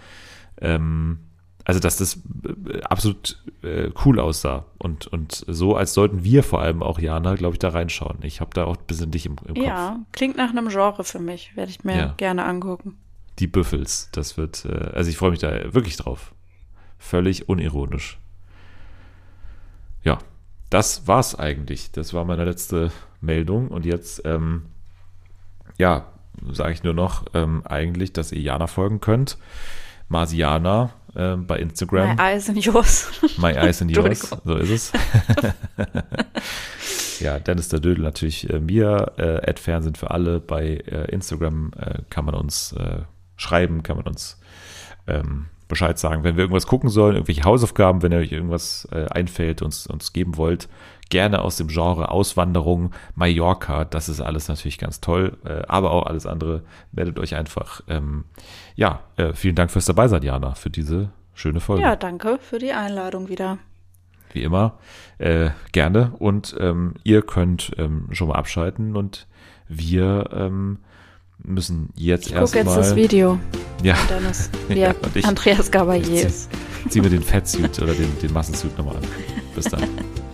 dass das absolut cool aussah und so, als sollten wir vor allem auch, Jana, glaube ich, da reinschauen. Ich habe da auch ein bisschen dich im Kopf. Ja, klingt nach einem Genre für mich, werde ich mir gerne angucken. Die Büffels, das wird, ich freue mich da wirklich drauf. Völlig unironisch. Ja, das war's eigentlich. Das war meine letzte Meldung und jetzt, sage ich nur noch eigentlich, dass ihr Jana folgen könnt. Marsiana bei Instagram. My eyes and yours. My eyes and yours, so ist es. Ja, Dennis der Dödel natürlich mir, @Fernsehen für alle. Bei Instagram kann man uns schreiben, kann man uns Bescheid sagen, wenn wir irgendwas gucken sollen, irgendwelche Hausaufgaben, wenn ihr euch irgendwas einfällt, uns geben wollt. Gerne aus dem Genre Auswanderung, Mallorca, das ist alles natürlich ganz toll, aber auch alles andere, meldet euch einfach. Vielen Dank fürs Dabeisein, Jana, für diese schöne Folge. Ja, danke für die Einladung wieder. Wie immer, gerne und ihr könnt schon mal abschalten und wir müssen jetzt erstmal... Ich gucke jetzt das Video. Ja. Dennis, Andreas Gabalier. Zieh mir den Fettsuit oder den Massensuit nochmal an. Bis dann.